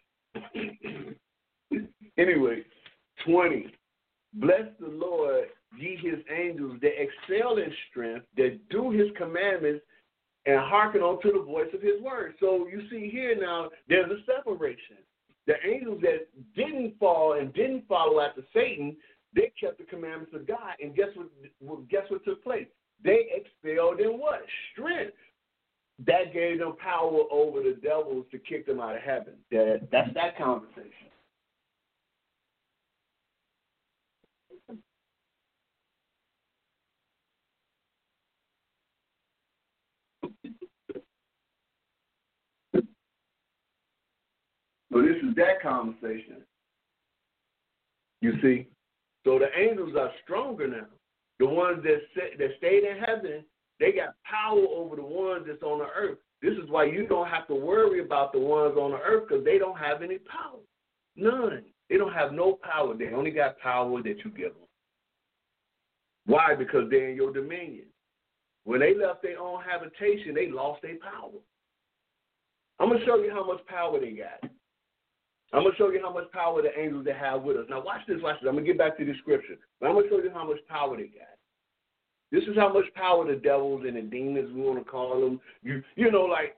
Anyway, twenty. Bless the Lord, ye his angels that excel in strength, that do his commandments, and hearken unto the voice of his word. So you see here now, there's a separation. The angels that didn't fall and didn't follow after Satan, they kept the commandments of God. And guess what? Well, guess what took place? They excelled in what? Strength. That gave them power over the devils to kick them out of heaven. That that's that conversation. So this is that conversation. You see? So the angels are stronger now. The ones that set, that stayed in heaven, they got power over the ones that's on the earth. This is why you don't have to worry about the ones on the earth, because they don't have any power. None. They don't have no power. They only got power that you give them. Why? Because they're in your dominion. When they left their own habitation, they lost their power. I'm going to show you how much power they got. I'm going to show you how much power the angels they have with us. Now, watch this, watch this. I'm going to get back to the scripture. But I'm going to show you how much power they got. This is how much power the devils and the demons, we want to call them. You you know, like,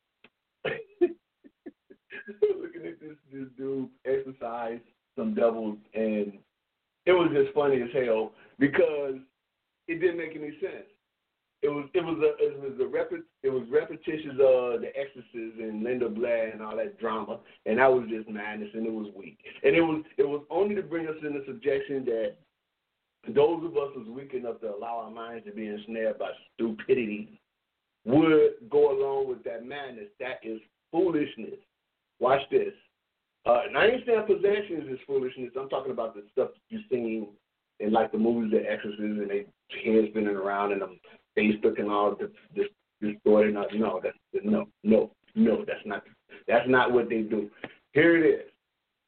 looking at this, this dude exercise some devils, and it was just funny as hell because it didn't make any sense. It was it was a it was a repet, it was repetitions of The Exorcist and Linda Blair and all that drama, and that was just madness, and it was weak. And it was it was only to bring us into subjection that those of us who's weak enough to allow our minds to be ensnared by stupidity would go along with that madness. That is foolishness. Watch this. Uh, and I ain't saying possessions is foolishness. I'm talking about the stuff you've seen in like the movies The Exorcist, and they heads spinning around and them Facebook and all this this distorted. No, no, that's no, no, no. That's not that's not what they do. Here it is,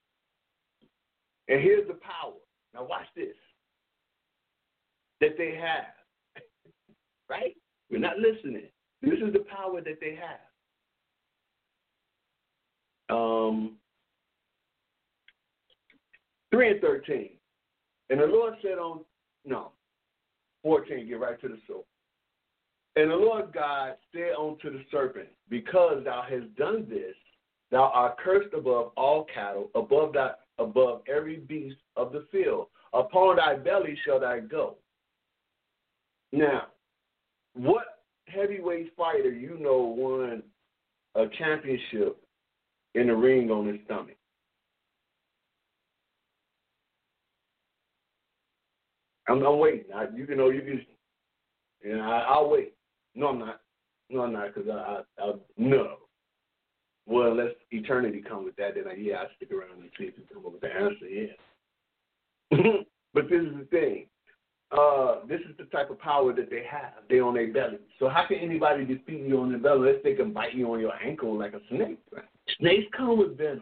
and here's the power. Now watch this. That they have, right? We're not listening. This is the power that they have. Um, three and thirteen, and the Lord said on no, fourteen. Get right to the soul. And the Lord God said unto the serpent, because thou hast done this, thou art cursed above all cattle, above thy, above every beast of the field. Upon thy belly shall thou go. Now, what heavyweight fighter you know won a championship in the ring on his stomach? I'm, I'm waiting. I, you can know you can. You know, I, I'll wait. No, I'm not. No, I'm not. Because I, I, I, no, Well, unless eternity come with that, then I, yeah, I stick around and see if you come up with the answer, yeah. But this is the thing. Uh, this is the type of power that they have. They on their belly. So how can anybody defeat you on their belly unless they can bite you on your ankle like a snake? Right? Snakes come with venom.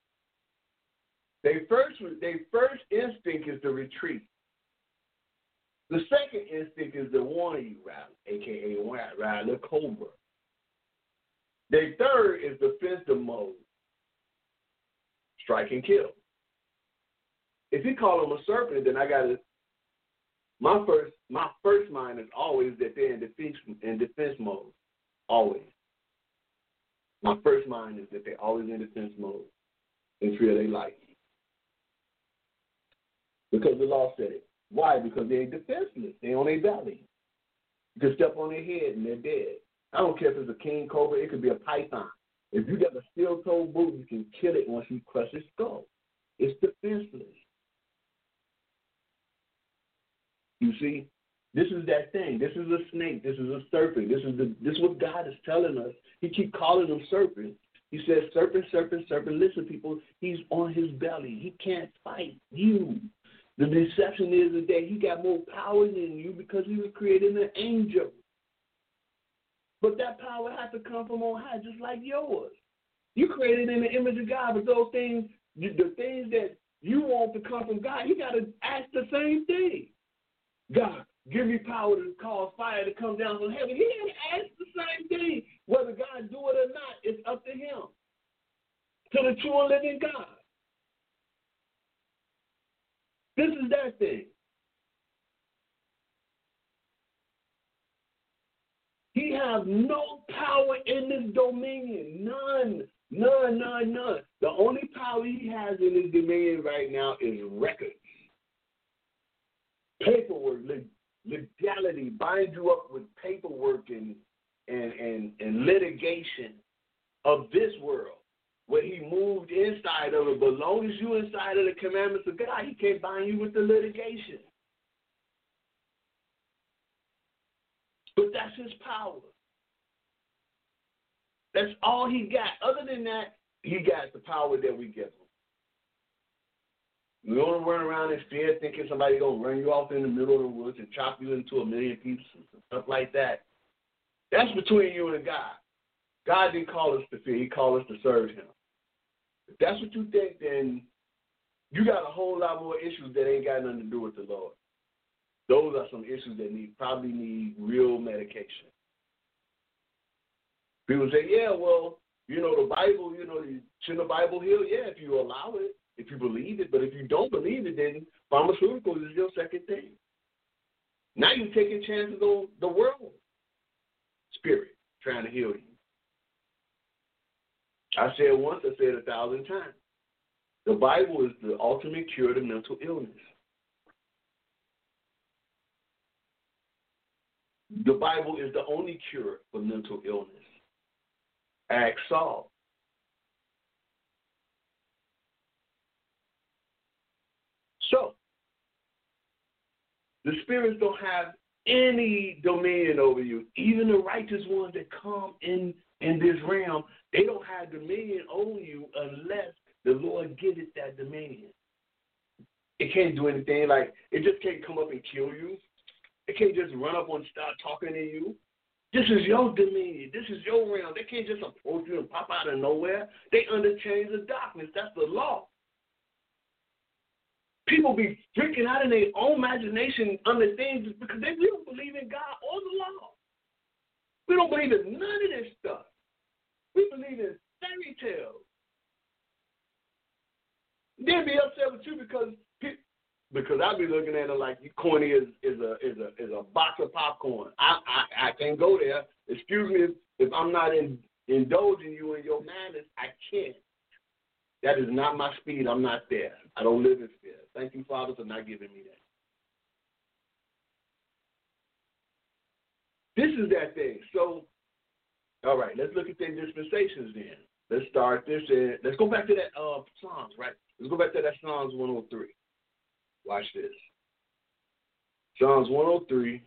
They first, their first instinct is to retreat. The second instinct is to warn you, rather, a k a rather, cobra. Their third is defensive mode, strike and kill. If you call them a serpent, then I got to, my first my first mind is always that they're in defense, in defense mode, always. My first mind is that they're always in defense mode and fear their life. Because the law said it. Why? Because they're defenseless. They're on their belly. You can step on their head and they're dead. I don't care if it's a king cobra. It could be a python. If you got a steel-toed boot, you can kill it once you crush its skull. It's defenseless. You see, this is that thing. This is a snake. This is a serpent. This is the. This is what God is telling us. He keep calling them serpents. He says, serpent, serpent, serpent. Listen, people, he's on his belly. He can't fight you. The deception is that he got more power than you because he was created an angel. But that power has to come from on high, just like yours. You created in the image of God, but those things, the things that you want to come from God, you got to ask the same thing. God, give me power to cause fire to come down from heaven. He didn't ask the same thing. Whether God do it or not, it's up to him. To the true and living God. This is that thing. He has no power in this dominion. None. None, none, none. The only power he has in his dominion right now is records. Paperwork, legality, bind you up with paperwork and, and, and, and litigation of this world. Where he moved inside of it, but as long as you inside of the commandments of God, he can't bind you with the litigation. But that's his power. That's all he got. Other than that, he got the power that we give him. We don't run around in fear thinking somebody's going to run you off in the middle of the woods and chop you into a million pieces and stuff like that. That's between you and God. God didn't call us to fear. He called us to serve him. If that's what you think, then you got a whole lot more issues that ain't got nothing to do with the Lord. Those are some issues that need probably need real medication. People say, yeah, well, you know, the Bible, you know, shouldn't the Bible heal? Yeah, if you allow it, if you believe it. But if you don't believe it, then pharmaceuticals is your second thing. Now you're taking chances on the world spirit trying to heal you. I said it once, I said it a thousand times. The Bible is the ultimate cure to mental illness. The Bible is the only cure for mental illness. Ask Saul. So, the spirits don't have any dominion over you. Even the righteous ones that come in, in this realm, they don't have dominion over you unless the Lord gives it that dominion. It can't do anything. Like, it just can't come up and kill you. It can't just run up and start talking to you. This is your dominion. This is your realm. They can't just approach you and pop out of nowhere. They under chains of darkness. That's the law. People be freaking out in their own imagination under things because they we don't believe in God or the law. We don't believe in none of this stuff. We believe in fairy tales. They'll be upset with you because because I be looking at it like you corny is is a is a is a box of popcorn. I I, I can't go there. Excuse me if, if I'm not in, indulging you in your madness. I can't. That is not my speed. I'm not there. I don't live in fear. Thank you, Father, for not giving me that. This is that thing. So, all right, let's look at the dispensations then. Let's start this. In, let's go back to that uh, Psalms, right? Let's go back to that Psalms one oh three. Watch this. Psalms one oh three.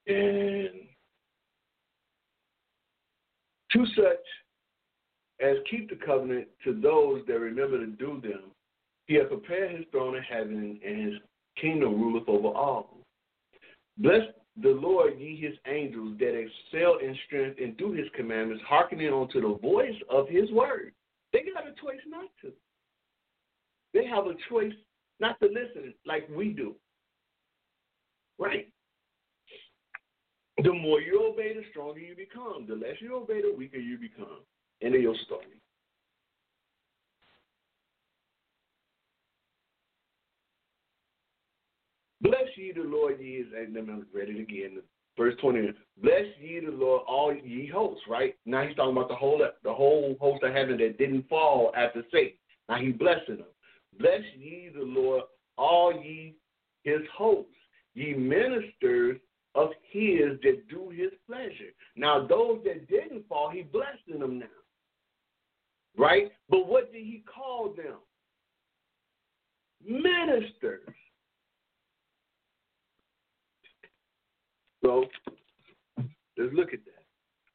And to such as keep the covenant, to those that remember to do them, he hath prepared his throne in heaven, and his kingdom ruleth over all. Bless the Lord, ye his angels, that excel in strength and do his commandments, hearkening unto the voice of his word. They got a choice not to. They have a choice not to listen like we do. Right? The more you obey, the stronger you become. The less you obey, the weaker you become. End of your story. Bless ye the Lord, ye his angels. I'm read it again. Verse twenty. Bless ye the Lord, all ye hosts. Right now, he's talking about the whole the whole host of heaven that didn't fall after Satan. Now he's blessing them. Bless ye the Lord, all ye his hosts, ye ministers of his that do his pleasure. Now those that didn't fall, he blessing them now. Right? But what did he call them? Ministers. So let's look at that.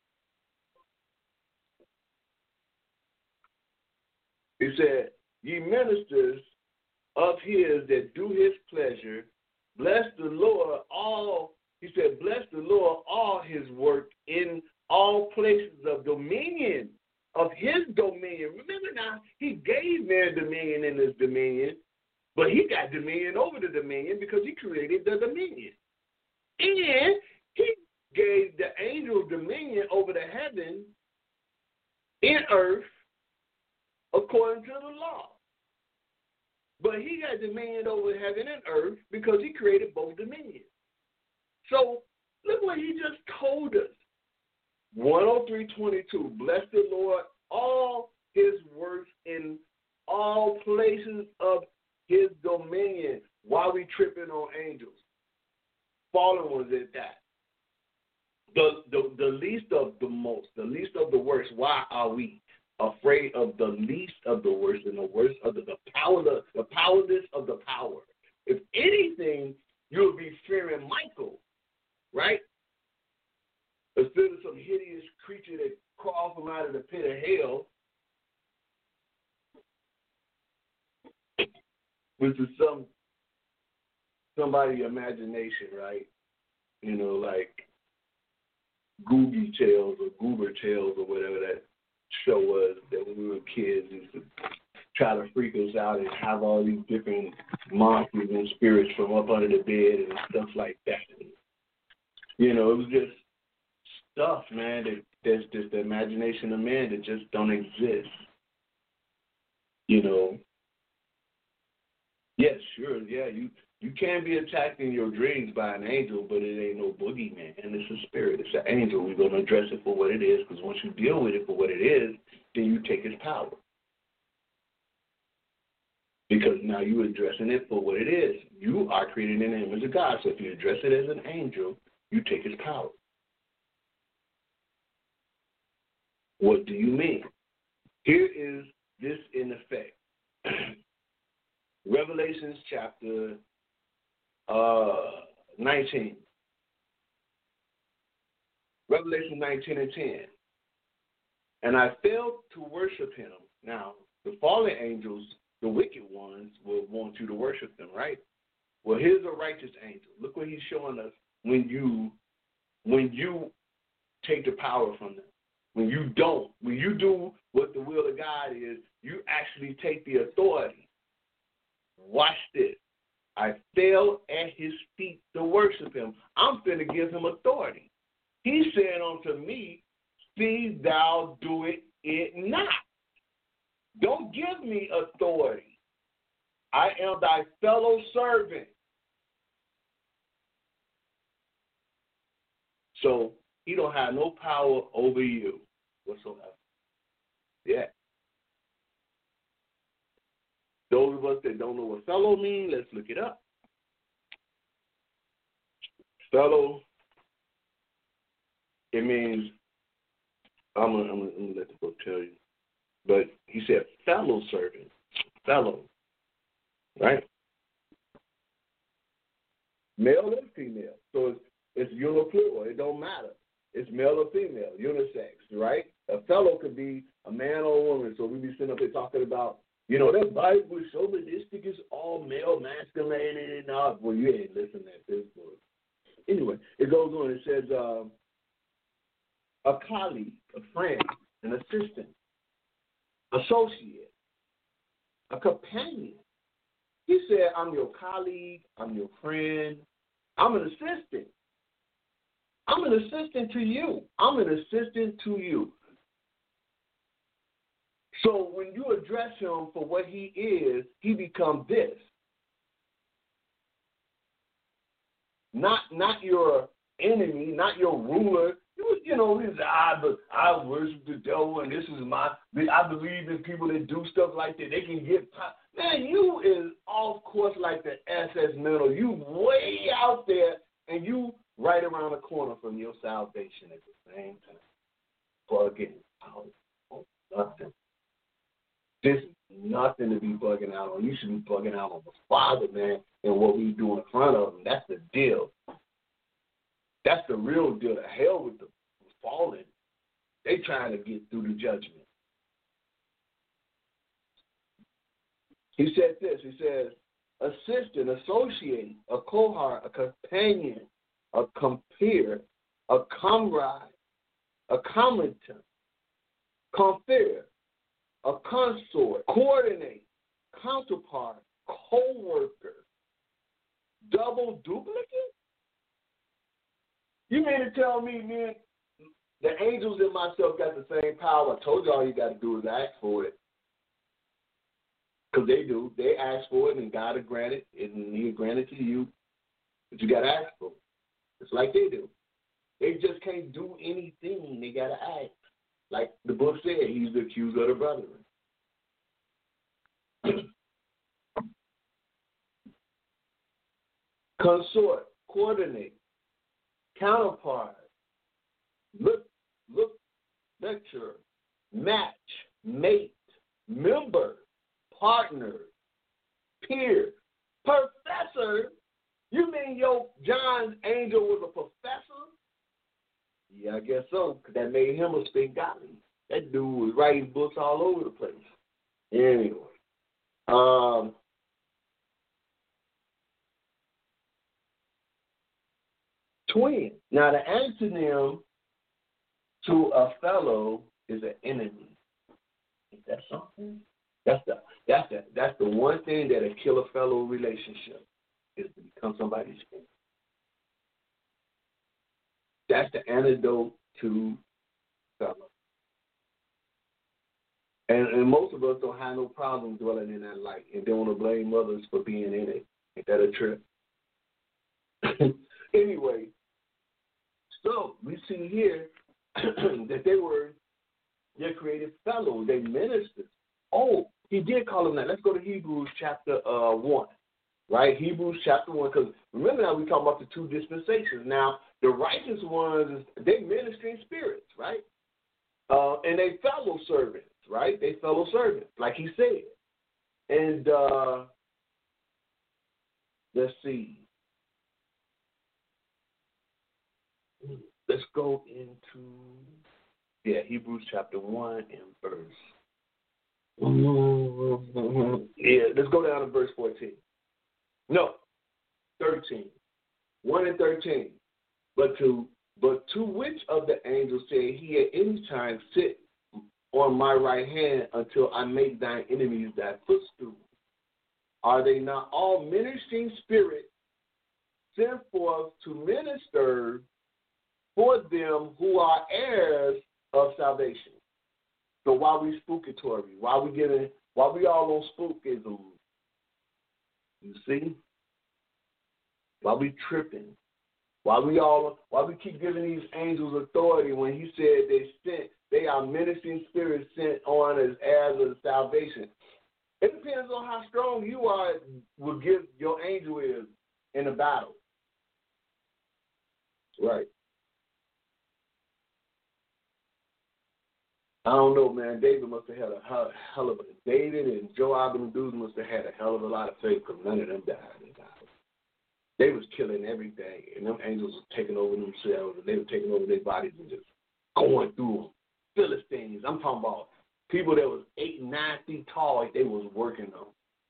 He said, ye ministers of his that do his pleasure, bless the Lord all, he said, bless the Lord all his work in all places of dominion, of his dominion. Remember now, he gave man dominion in his dominion, but he got dominion over the dominion because he created the dominion. And he gave the angel dominion over the heaven and earth according to the law. But he got dominion over heaven and earth because he created both dominions. So look what he just told us. one oh three twenty-two, bless the Lord, all his works in all places of his dominion. Why we tripping on angels? Fallen ones at that. The, the the least of the most, the least of the worst. Why are we afraid of the least of the worst and the worst of the, the power, the, the powerless of the power? If anything, you'll be fearing Michael, right? Instead of some hideous creature that crawled from out of the pit of hell, which is some somebody's imagination, right? You know, like Googie Tales or Goober Tales or whatever that show was that when we were kids used to try to freak us out and have all these different monsters and spirits from up under the bed and stuff like that. And, you know, it was just stuff, man, that that's just the imagination of man that just don't exist. You know. Yes, sure, yeah, you you can be attacked in your dreams by an angel, but it ain't no boogeyman, and it's a spirit. It's an angel. We're going to address it for what it is, because once you deal with it for what it is, then you take its power. Because now you're addressing it for what it is. You are created in the image of God, so if you address it as an angel, you take its power. What do you mean? Here is this in effect. Revelations chapter uh, nineteen. Revelation nineteen and ten. And I failed to worship him. Now, the fallen angels, the wicked ones, will want you to worship them, right? Well, here's a righteous angel. Look what he's showing us when you when you take the power from them. When you don't, when you do what the will of God is, you actually take the authority. Watch this. I fell at his feet to worship him. I'm finna give him authority. He said unto me, see thou do it, it not. Don't give me authority. I am thy fellow servant. So he don't have no power over you whatsoever. Yeah. Those of us that don't know what fellow means, let's look it up. Fellow, it means, I'm going to let the book tell you, but he said fellow servant, fellow, right? Male and female. So it's It's uniplural. It don't matter. It's male or female, unisex, right? A fellow could be a man or a woman. So we be sitting up there talking about, you know, that Bible is chauvinistic, is all male, masculine, and all. Well, you ain't listening at this book. Anyway, it goes on. It says uh, a colleague, a friend, an assistant, associate, a companion. He said, I'm your colleague, I'm your friend, I'm an assistant. I'm an assistant to you. I'm an assistant to you. So when you address him for what he is, he becomes this. Not not your enemy, not your ruler. You, you know, he's, I, I worship the devil, and this is my, I believe in people that do stuff like that. They can get, man, you is off course like the S S Mental. You way out there, and you right around the corner from your salvation at the same time. Bugging out on nothing. This is nothing to be bugging out on. You should be bugging out on the Father, man, and what we do in front of him. That's the deal. That's the real deal. The hell with the fallen. They trying to get through the judgment. He said this. He says, assistant, associate, a cohort, a companion, a compeer, a comrade, a commentant, confer, a consort, coordinate, counterpart, co-worker, double duplicate? You mean to tell me, man, the angels and myself got the same power? I told you all you got to do is ask for it. Because they do. They ask for it, and God will grant it, and he'll grant it to you. But you got to ask for it. It's like they do. They just can't do anything. They got to ask. Like the book said, he's the accuser of the brethren. Consort, coordinate, counterpart, look, look, lecture, match, mate, member, partner, peer, professor. You mean your John's angel was a professor? Yeah, I guess so, because that made him a Spengali. That dude was writing books all over the place. Anyway, um, twin. Now, the antonym to a fellow is an enemy. Is that something? That's the that's the that's the one thing that'll kill a fellow relationship, is to become somebody's enemy. That's the antidote to fellow. And, and most of us don't have no problem dwelling in that light and don't want to blame others for being in it. Ain't that a trip? Anyway, so we see here that they were, they created fellows, they ministers. Oh, he did call them that. Let's go to Hebrews chapter uh, one, right? Hebrews chapter one, because remember now we talk about the two dispensations. Now, the righteous ones, they ministering spirits, right? Uh, and they fellow servants, right? They fellow servants, like he said. And uh, let's see. Let's go into, yeah, Hebrews chapter one and verse. Yeah, let's go down to verse fourteen. No, thirteen. one and thirteen. But to but to which of the angels said he at any time sit on my right hand until I make thine enemies thy footstool? Are they not all ministering spirits sent forth to minister for them who are heirs of salvation? So while we spookatory, while we getting, while we all on spookism, you see, while we tripping, while we all, while we keep giving these angels authority, when he said they sent, they are ministering spirits sent on as heirs of salvation. It depends on how strong you are, will give your angel is in the battle. Right. I don't know, man. David must have had a hell, hell of a David and Joab and the dudes must have had a hell of a lot of faith because none of them died in battle. They was killing everything, and them angels were taking over themselves, and they were taking over their bodies and just going through them. Philistines, I'm talking about people that was eight and nine feet tall, like they was working them.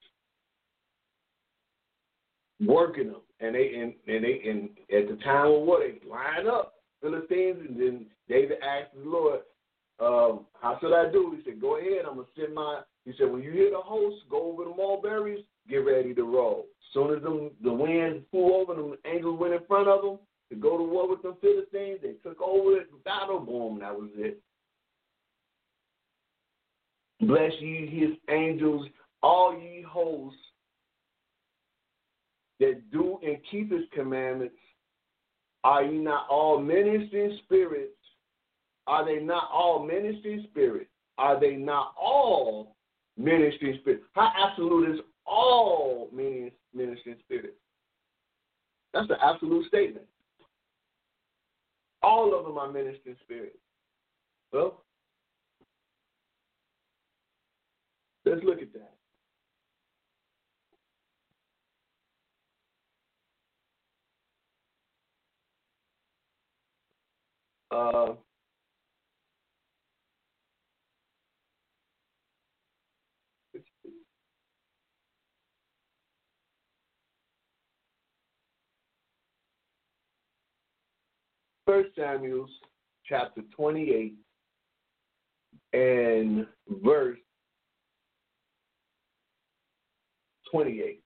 Working them. And they and, and they and at the time of war, they line up, Philistines, and then David asked the Lord, um, how should I do? He said, go ahead, I'm gonna send my he said, when you hear the host, go over the mulberries, get ready to roll. As soon as them, the wind flew over, them angels went in front of them to go to war with them Philistines. They took over it, battle, boom, that was it. Bless ye his angels, all ye hosts that do and keep his commandments. Are ye not all ministering spirits? Are they not all ministering spirits? Are they not all ministering spirits? How absolute is all ministering spirits? That's an absolute statement. All of them are ministering spirits. Well, let's look at that. Uh, First Samuel chapter twenty-eight and verse twenty-eight.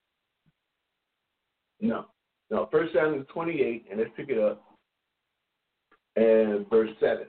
No, no. First Samuel twenty-eight, and let's pick it up. And verse seven.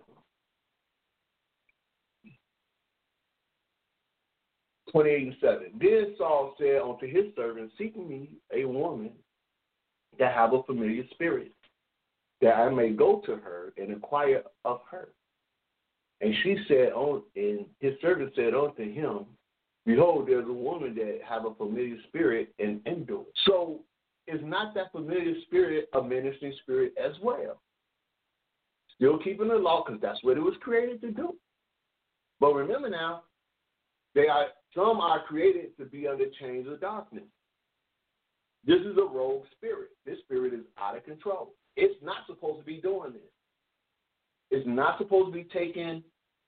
twenty-eight and seven. Then Saul said unto his servant, seek me a woman that have a familiar spirit, that I may go to her and inquire of her. And she said, on, and his servant said unto him, behold, there's a woman that have a familiar spirit in Endor. So is not that familiar spirit a ministering spirit as well? Still keeping the law, because that's what it was created to do. But remember now, they are some are created to be under chains of darkness. This is a rogue spirit. This spirit is out of control. It's not supposed to be doing this. It's not supposed to be taking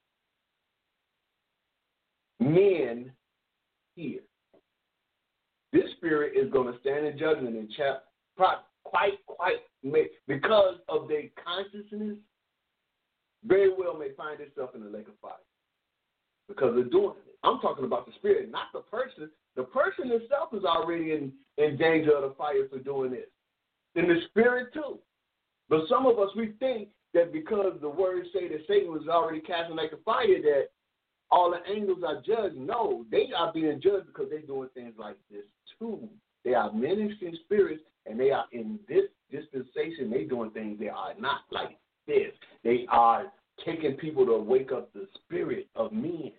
men here. This spirit is going to stand in judgment and chap quite, quite, because of their consciousness, very well may find itself in the lake of fire because they're doing it. I'm talking about the spirit, not the person. The person itself is already in, in danger of the fire for doing this. And the spirit too. But some of us, we think that because the words say that Satan was already cast in the lake of fire, that all the angels are judged. No, they are being judged because they're doing things like this too. They are ministering spirits, and they are in this dispensation. They're doing things they are not like this. They are taking people to wake up the spirit of men.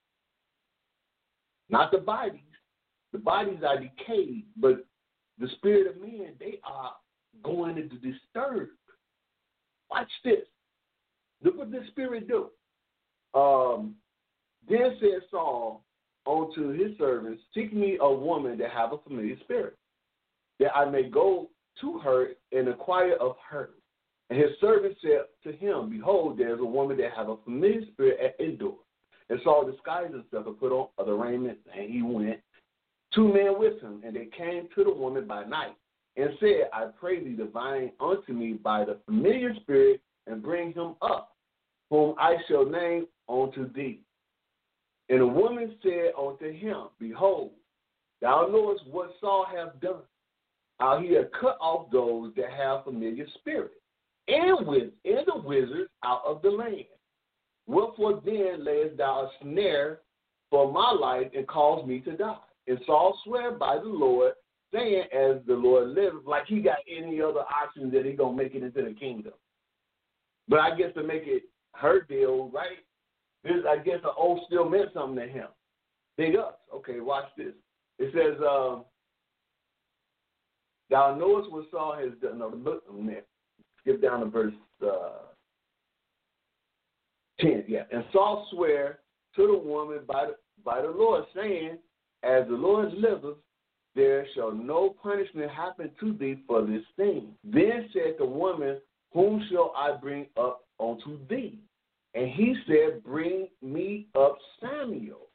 Not the bodies. The bodies are decayed, but the spirit of men, they are going into disturb. Watch this. Look what this spirit do. Um, then said Saul unto his servants, seek me a woman that have a familiar spirit, that I may go to her and inquire of her. And his servant said to him, behold, there is a woman that have a familiar spirit at Endor. And Saul disguised himself and put on other raiment, and he went, two men with him, and they came to the woman by night, and said, I pray thee, divine unto me by the familiar spirit, and bring him up, whom I shall name unto thee. And the woman said unto him, behold, thou knowest what Saul hath done, how he hath cut off those that have familiar spirit, and with and the wizards out of the land. Wherefore then layest thou a snare for my life, and caused me to die? And Saul sware by the Lord, saying, as the Lord liveth, like he got any other option that he going to make it into the kingdom. But I guess to make it her deal, right, this, I guess the oath still meant something to him. Big ups. Okay, watch this. It says, uh, thou knowest what Saul has done. No, the book, skip down to verse uh, ten. Yeah. And Saul sware to the woman by the, by the Lord, saying, as the Lord liveth, there shall no punishment happen to thee for this thing. Then said the woman, whom shall I bring up unto thee? And he said, bring me up Samuel.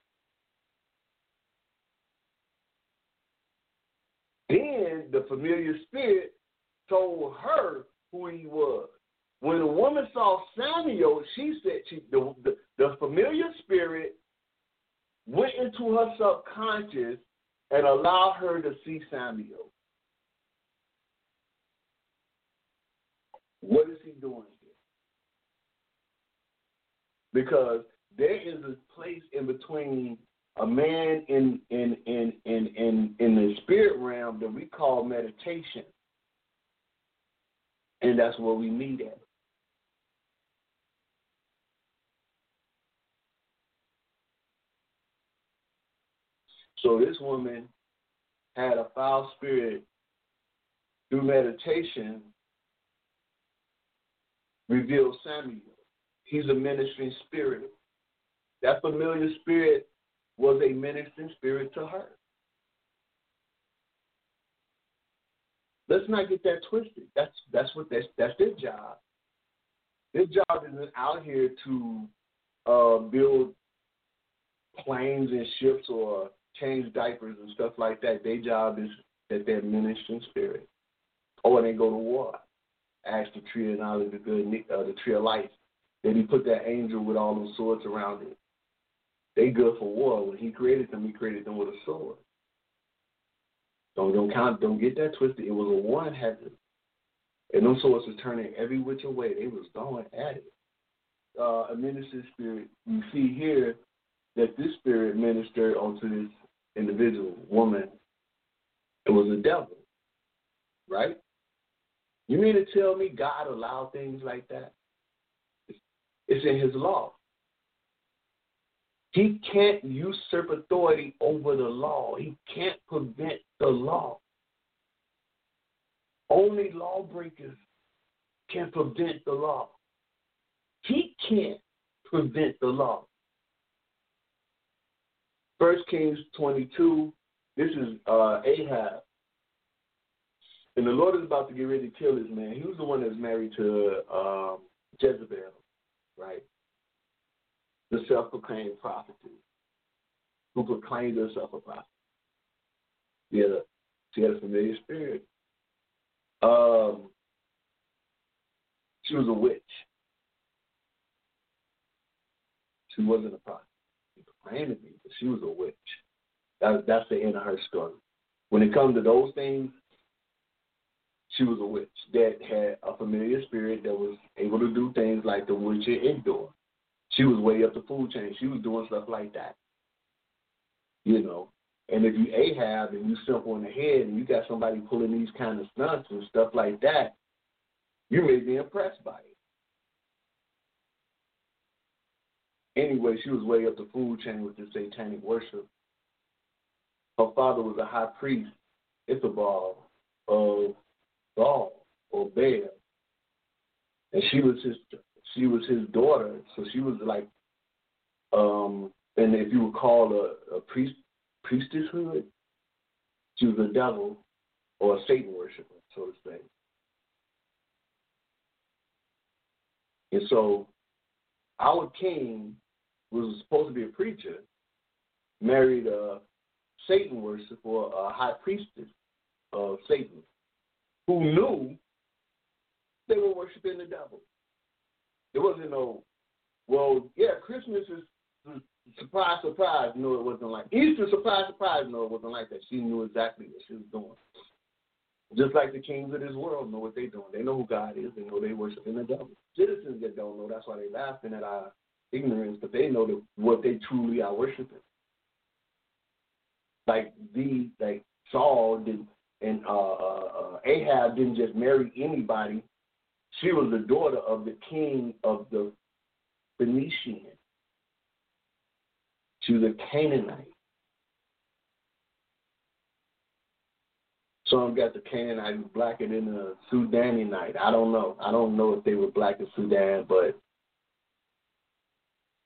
Then the familiar spirit told her who he was. When the woman saw Samuel, she said, she, the, the, the familiar spirit went into her subconscious and allowed her to see Samuel. What is he doing here? Because there is a place in between a man in in in in in, in the spirit realm that we call meditation. And that's where we meet at. So this woman had a foul spirit through meditation, revealed Samuel. He's a ministering spirit. That familiar spirit was a ministering spirit to her. Let's not get that twisted. That's that's what that's that's their job. Their job isn't out here to uh, build planes and ships or change diapers and stuff like that. Their job is that they're ministering spirit. Or when they go to war, ask the tree of knowledge, the good, uh, the tree of life. Then he put that angel with all those swords around it. They good for war. When he created them, he created them with a sword. Don't don't count. Don't get that twisted. It was a warring hazard, and those swords was turning every which way. They was going at it. Uh, a ministering spirit. You see here that this spirit ministered onto this individual woman. It was a devil, right? You mean to tell me God allowed things like that? It's, it's in His law. He can't usurp authority over the law. He can't prevent the law. Only lawbreakers can prevent the law. He can't prevent the law. First Kings twenty-two, this is uh, Ahab. And the Lord is about to get ready to kill this man. He was the one that was married to um, Jezebel, right? The self-proclaimed prophetess who proclaimed herself a prophet. She had a, she had a familiar spirit. Um, she was a witch. She wasn't a prophet. She proclaimed to be, but she was a witch. That, that's the end of her story. When it comes to those things, she was a witch that had a familiar spirit that was able to do things like the witch at Endor. She was way up the food chain. She was doing stuff like that. You know, and if you Ahab and you simple in the head and you got somebody pulling these kind of stunts and stuff like that, you may be impressed by it. Anyway, she was way up the food chain with the satanic worship. Her father was a high priest, Ichabod, of Baal or Baal, and she was his she was his daughter, so she was like, um, and if you would call a, a priest priestesshood, she was a devil or a Satan worshiper, so to say. And so, our king was supposed to be a preacher, married a Satan worshiper or a high priestess of Satan, who knew they were worshiping the devil. There wasn't no, well, yeah, Christmas is surprise, surprise. No, it wasn't like Easter, surprise, surprise. No, it wasn't like that. She knew exactly what she was doing. Just like the kings of this world know what they're doing. They know who God is. They know they're worshiping the devil. Citizens that don't know, that's why they're laughing at our ignorance, but they know that what they truly are worshiping. Like the, like Saul did, and uh, uh, uh, Ahab didn't just marry anybody. She was the daughter of the king of the Phoenician. She was a Canaanite. Some got the Canaanite blacker than the Sudanite. I don't know. I don't know if they were black in Sudan, but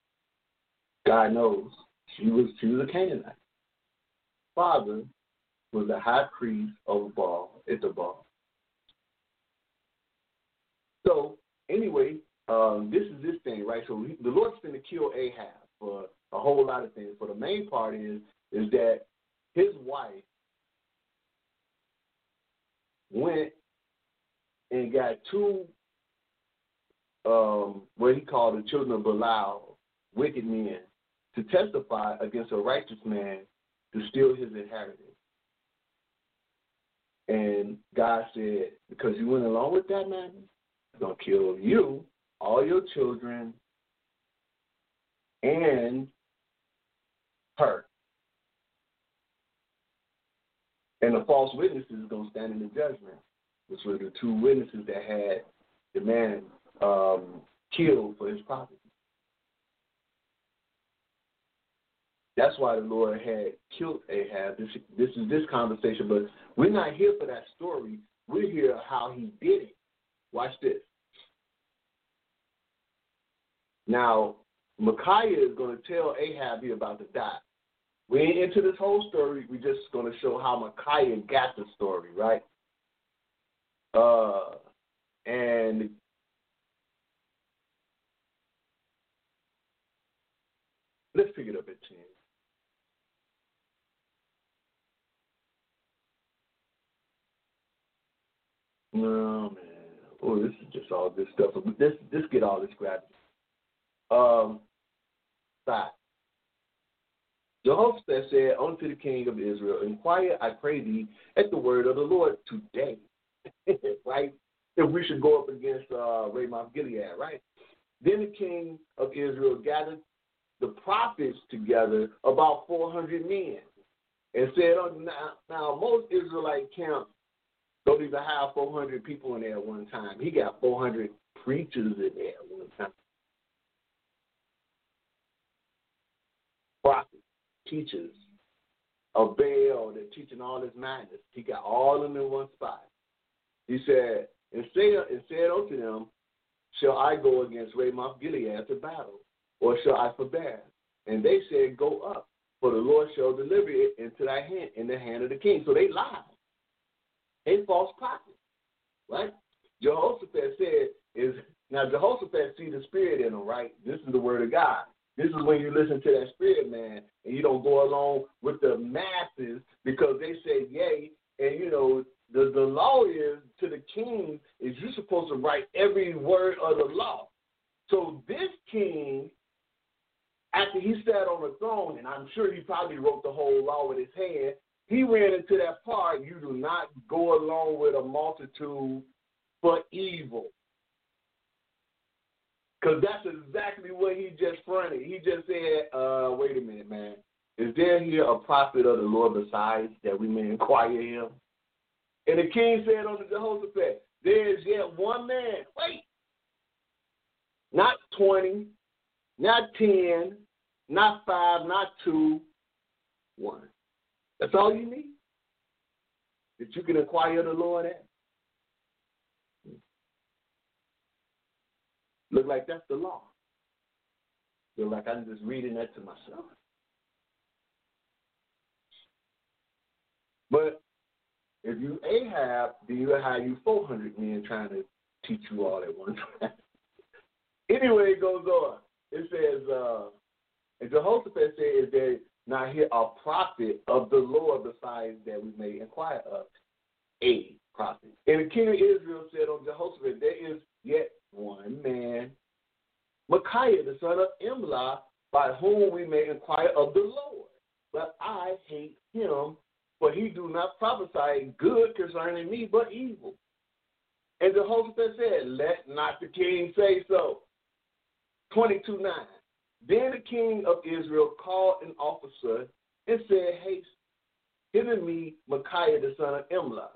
God knows she was she was a Canaanite. Father was the high priest of Baal, Ithabal. So, anyway, um, this is this thing, right? So the Lord's going to kill Ahab for a whole lot of things. For the main part is, is that his wife went and got two, um, what he called the children of Belial, wicked men, to testify against a righteous man to steal his inheritance. And God said, because you went along with that, man, I'm going to kill you, all your children, and her. And the false witnesses is going to stand in the judgment, which were the two witnesses that had the man um, killed for his property. That's why the Lord had killed Ahab. This, this is this conversation, but we're not here for that story. We're here how he did it. Watch this. Now, Micaiah is going to tell Ahab he's about to die. We ain't into this whole story. We're just going to show how Micaiah got the story, right? Uh, and let's pick it up at ten. No, man. Oh, this is just all this stuff. This, this get all this gravity. Um, five. Jehoshaphat said unto the king of Israel, inquire, I pray thee, at the word of the Lord today. Right? If we should go up against uh, Ramoth Gilead, right? Then the king of Israel gathered the prophets together, about four hundred men, and said, oh, now, now most Israelite camps don't even have four hundred people in there at one time. He got four hundred preachers in there at one time. Prophets, teachers of Baal, they're teaching all this madness. He got all of them in one spot. He said, and said, and said unto them, shall I go against Ramoth Gilead to battle, or shall I forbear? And they said, go up, for the Lord shall deliver it into thy hand, in the hand of the king. So they lied. They false prophets, right? Jehoshaphat said, is now Jehoshaphat see the spirit in them, right? This is the word of God. This is when you listen to that spirit, man, and you don't go along with the masses because they say yay. And, you know, the, the law is to the king is you're supposed to write every word of the law. So this king, after he sat on the throne, and I'm sure he probably wrote the whole law with his hand, he ran into that part, you do not go along with a multitude for evil. Because that's exactly what he just fronted. He just said, uh, wait a minute, man. Is there here a prophet of the Lord besides that we may inquire him? And the king said unto Jehoshaphat, there is yet one man. Wait. Not twenty, not ten, not five, not two, one. That's all you need? That you can inquire the Lord at? Look like that's the law. Look like I'm just reading that to myself. But if you Ahab, then you have you four hundred men trying to teach you all at one time. Anyway, it goes on. It says, uh, and Jehoshaphat said, is there not here a prophet of the Lord besides that we may inquire of? A prophet. And the king of Israel said on Jehoshaphat, there is yet one man, Micaiah, the son of Imlah, by whom we may inquire of the Lord. But I hate him, for he do not prophesy good concerning me, but evil. And Jehoshaphat said, let not the king say so. twenty-two nine. Then the king of Israel called an officer and said, haste, hither me Micaiah, the son of Imlah.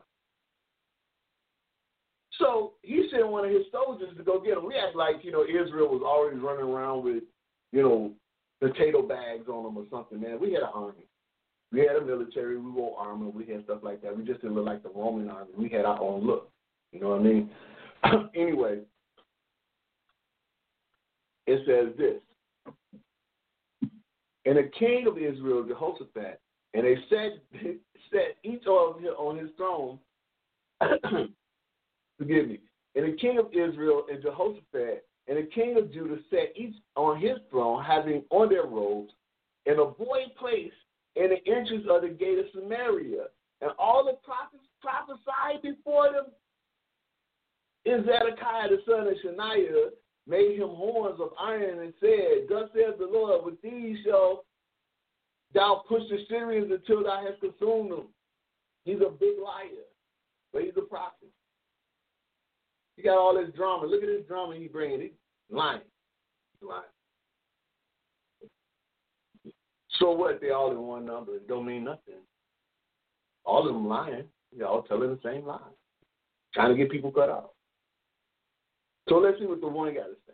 So he sent one of his soldiers to go get him. We act like, you know, Israel was always running around with, you know, potato bags on them or something, man. We had an army. We had a military. We wore armor. We had stuff like that. We just didn't look like the Roman army. We had our own look. You know what I mean? Anyway, it says this. And the king of Israel, Jehoshaphat, and they said, said each on on his throne, forgive me, and the king of Israel and Jehoshaphat and the king of Judah sat each on his throne, having on their robes in a void place in the entrance of the gate of Samaria. And all the prophets prophesied before them. And Zedekiah the son of Shaniah made him horns of iron and said, Thus saith the Lord, with these shall thou push the Syrians until thou hast consumed them. He's a big liar, but he's a prophet. He got all this drama. Look at this drama he bringing. He's lying. He's lying. So what? They all in one number. It don't mean nothing. All of them lying. They all telling the same lie. Trying to get people cut off. So let's see what the one got to say.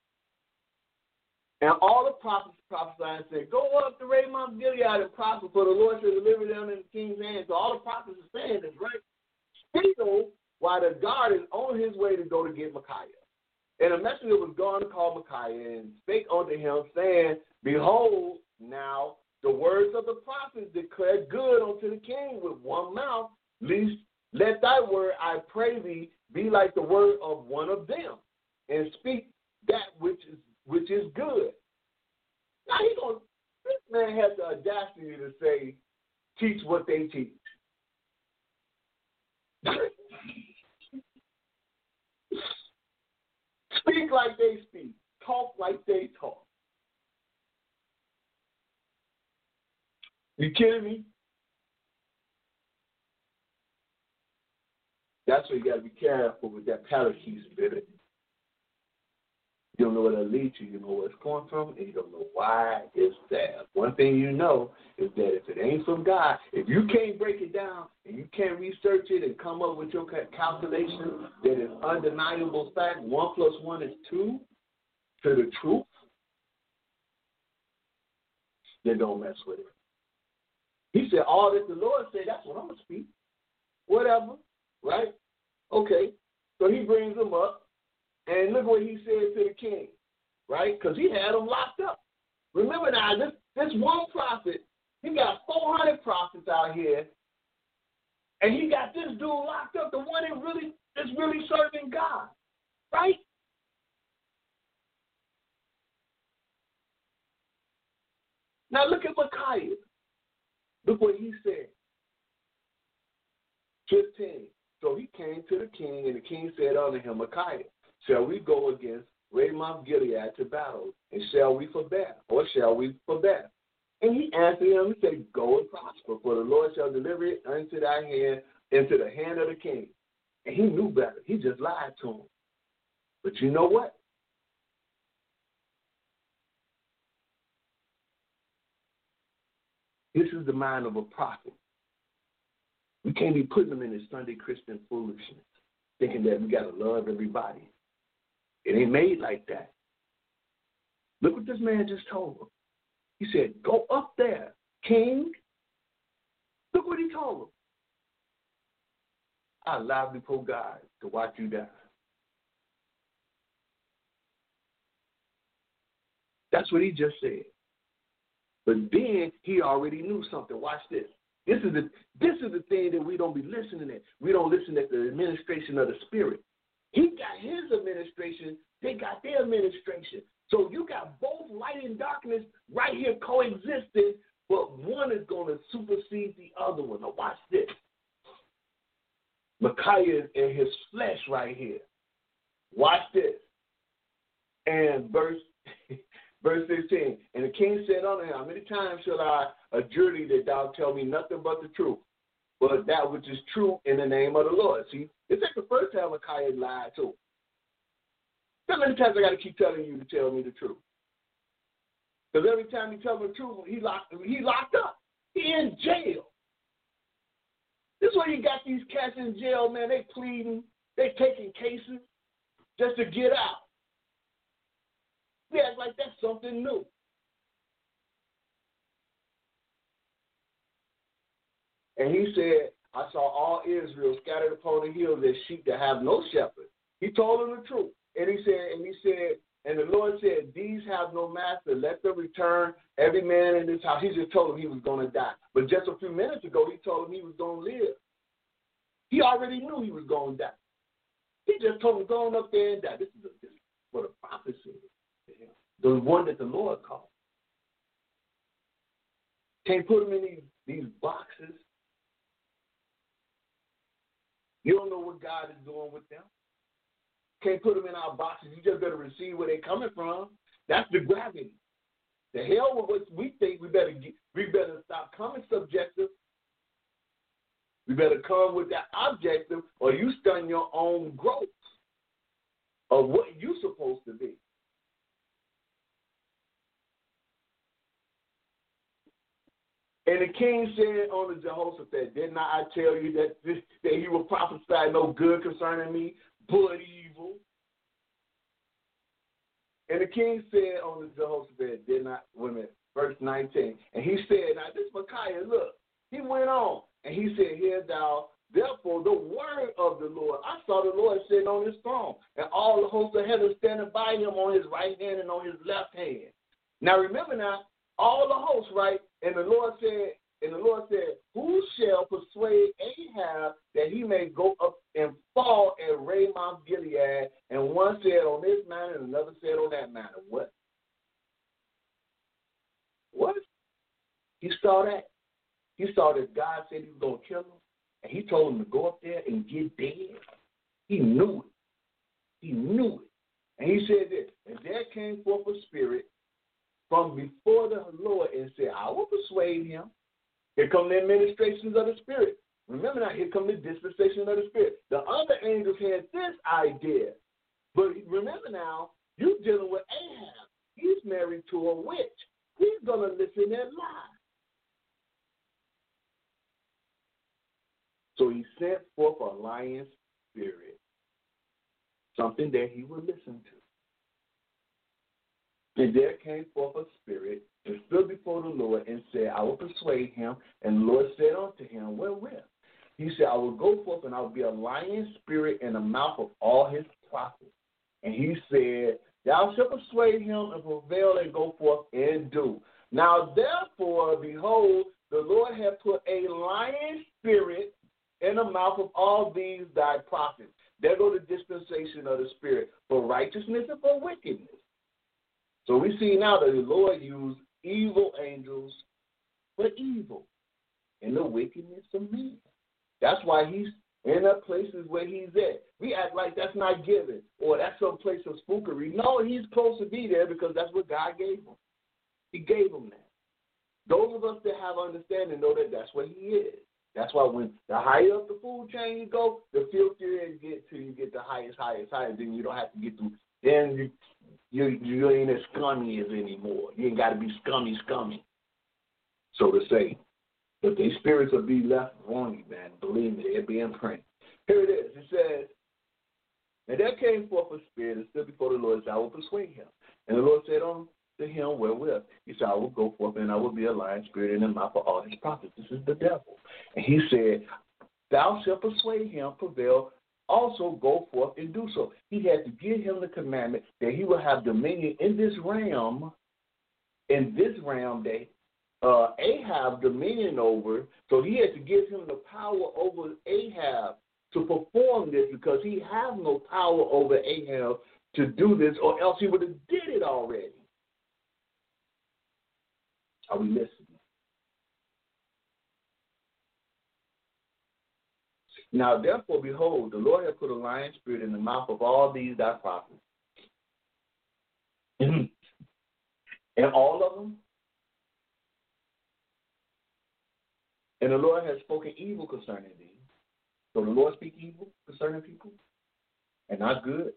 And all the prophets prophesied and said, Go up to Ramoth Gilead and prosper, for the Lord shall deliver them in the king's hand. So all the prophets are saying this, right? Still, while the guard is on his way to go to get Micaiah. And a messenger was gone to call Micaiah and spake unto him, saying, Behold, now the words of the prophets declare good unto the king with one mouth, least let thy word, I pray thee, be like the word of one of them, and speak that which is which is good. Now he gonna this man has the audacity to say, teach what they teach. Speak like they speak. Talk like they talk. You kidding me? That's why you got to be careful with that parakeet spirit. You don't know where that leads you. You know where it's coming from, and you don't know why it's there. One thing you know is that if it ain't from God, if you can't break it down and you can't research it and come up with your calculation that is undeniable fact, one plus one is two to the truth, then don't mess with it. He said, all that the Lord said, that's what I'm going to speak. Whatever, right? Okay, so he brings them up, and look what he said to the king, right? Because he had them locked up. Remember now, this, this one prophet, he got four hundred prophets out here, and he got this dude locked up, the one that really is really serving God, right? Now look at Micaiah. Look what he said. fifteen. So he came to the king, and the king said unto him, Micaiah, shall we go against Ramoth Gilead to battle, and shall we forbear, or shall we forbear? And he answered him and said, Go and prosper, for the Lord shall deliver it unto thy hand, into the hand of the king. And he knew better. He just lied to him. But you know what? This is the mind of a prophet. We can't be putting them in this Sunday Christian foolishness, thinking that we got to love everybody. It ain't made like that. Look what this man just told him. He said, Go up there, king. Look what he told him. I lie before God to watch you die. That's what he just said. But then he already knew something. Watch this. This is the this is the thing that we don't be listening at. We don't listen at the administration of the Spirit. He got his administration. They got their administration. So you got both light and darkness right here coexisting, but one is going to supersede the other one. Now watch this. Micaiah and his flesh right here. Watch this. And verse verse sixteen. And the king said unto him, How many times shall I adjure thee that thou tell me nothing but the truth, but that which is true in the name of the Lord? See, this ain't the first time Micaiah lied to him. How many times I got to keep telling you to tell me the truth? Because every time you tell me the truth, he locked, he locked up. He in jail. This is why you got these cats in jail, man. They pleading. They taking cases just to get out. They act like that's something new. And he said, I saw all Israel scattered upon the hills as sheep that have no shepherd. He told them the truth. And he said, and he said, And the Lord said, these have no master. Let them return, every man in this house. He just told him he was going to die. But just a few minutes ago, he told him he was going to live. He already knew he was going to die. He just told him, go on up there and die. This is, a, this is what a prophecy is. The one that the Lord called. Can't put them in these, these boxes. You don't know what God is doing with them. Can't put them in our boxes. You just better receive where they're coming from. That's the gravity. The hell with what we think. We better get, we better stop coming subjective. We better come with that objective, or you stun your own growth of what you're supposed to be. And the king said unto Jehoshaphat, did not I tell you that, this, that he will prophesy no good concerning me, but evil? And the king said unto Jehoshaphat, did not, wait a minute, verse nineteen, and he said, now this Micaiah, look, he went on, and he said, hear thou, therefore the word of the Lord. I saw the Lord sitting on his throne, and all the hosts of heaven standing by him on his right hand and on his left hand. Now remember now, all the hosts, right? And the Lord said, and the Lord said, who shall persuade Ahab that he may go up and fall at Ramoth Gilead? And one said on this matter, and another said on that matter. What? What? He saw that. He saw that God said he was going to kill him, and he told him to go up there and get dead. He knew it. He knew it. And he said this, and there came forth a spirit from before the Lord and said, I will persuade him. Here come the administrations of the Spirit. Remember now, here come the dispensation of the Spirit. The other angels had this idea. But remember now, you're dealing with Ahab. He's married to a witch. He's going to listen and lie. So he sent forth a lying spirit, something that he would listen to. And there came forth a spirit and stood before the Lord and said, I will persuade him. And the Lord said unto him, wherewith? He said, I will go forth and I will be a lying spirit in the mouth of all his prophets. And he said, thou shalt persuade him and prevail and go forth and do. Now therefore, behold, the Lord hath put a lying spirit in the mouth of all these thy prophets. There go the dispensation of the Spirit for righteousness and for wickedness. So we see now that the Lord used evil angels for evil and the wickedness of men. That's why he's in the places where he's at. We act like that's not given or that's some place of spookery. No, he's supposed to be there because that's what God gave him. He gave him that. Those of us that have understanding know that that's what he is. That's why when the higher up the food chain you go, the filthier it gets till you get the highest, highest, highest. Then you don't have to get through. Then you you, you ain't as scummy as anymore. You ain't got to be scummy, scummy, so to say. But these spirits will be left on you, man. Believe me, they'll be imprinted. Here it is. It says, and there came forth a spirit and stood before the Lord and said, I will persuade him. And the Lord said unto him, wherewith? He said, I will go forth and I will be a lying spirit in the mouth of all his prophets. This is the devil. And he said, thou shalt persuade him, prevail, also go forth and do so. He had to give him the commandment that he will have dominion in this realm, in this realm that uh, Ahab dominion over. So he had to give him the power over Ahab to perform this because he has no power over Ahab to do this, or else he would have did it already. Are we listening? Now, therefore, behold, the Lord hath put a lying spirit in the mouth of all these thy prophets. And all of them. And the Lord has spoken evil concerning thee. So the Lord speak evil concerning people and not good.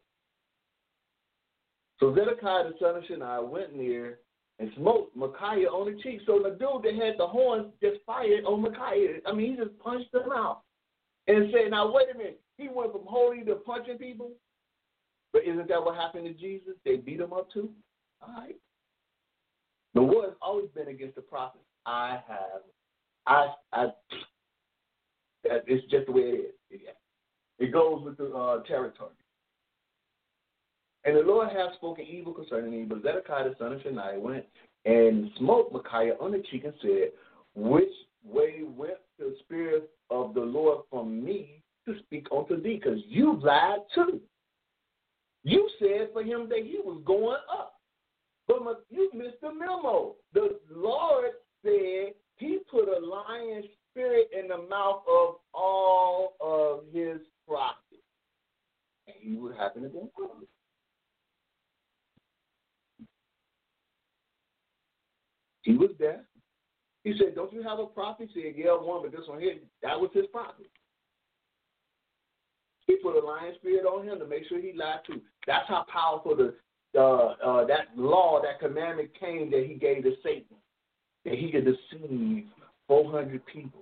So Zedekiah the son of Shania went near and smote Micaiah on the cheek. So the dude that had the horns just fired on Micaiah. I mean, he just punched him out. And said, now, wait a minute. He went from holy to punching people? But isn't that what happened to Jesus? They beat him up too? All right. The war has always been against the prophets. I have. I, I, it's just the way it is. It goes with the uh, territory. And the Lord hath spoken evil concerning me. But Zedekiah the son of Shaniah went and smote Micaiah on the cheek and said, which way went the Spirit of the Lord from me to speak unto thee? Because you lied too. You said for him that he was going up. But you missed the memo. The Lord said he put a lion spirit in the mouth of all of his prophets. And he would happen to be one. He was there. He said, don't you have a prophet? He said, yeah, one, but this one here, that was his prophet. He put a lion spirit on him to make sure he lied too. That's how powerful the uh, uh, that law, that commandment came that he gave to Satan, that he could deceive four hundred people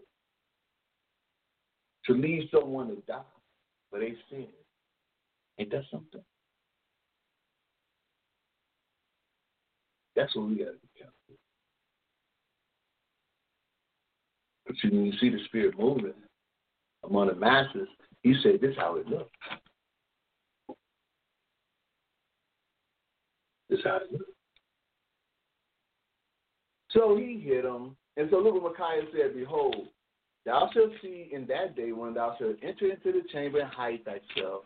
to leave someone to die, but they sinned. Ain't that something? That's what we got to be careful. But see, when you see the Spirit moving among the masses, he said, this is how it looks. This is how it looks. So he hit him. And so look what Micaiah said, behold, thou shalt see in that day when thou shalt enter into the chamber and hide thyself.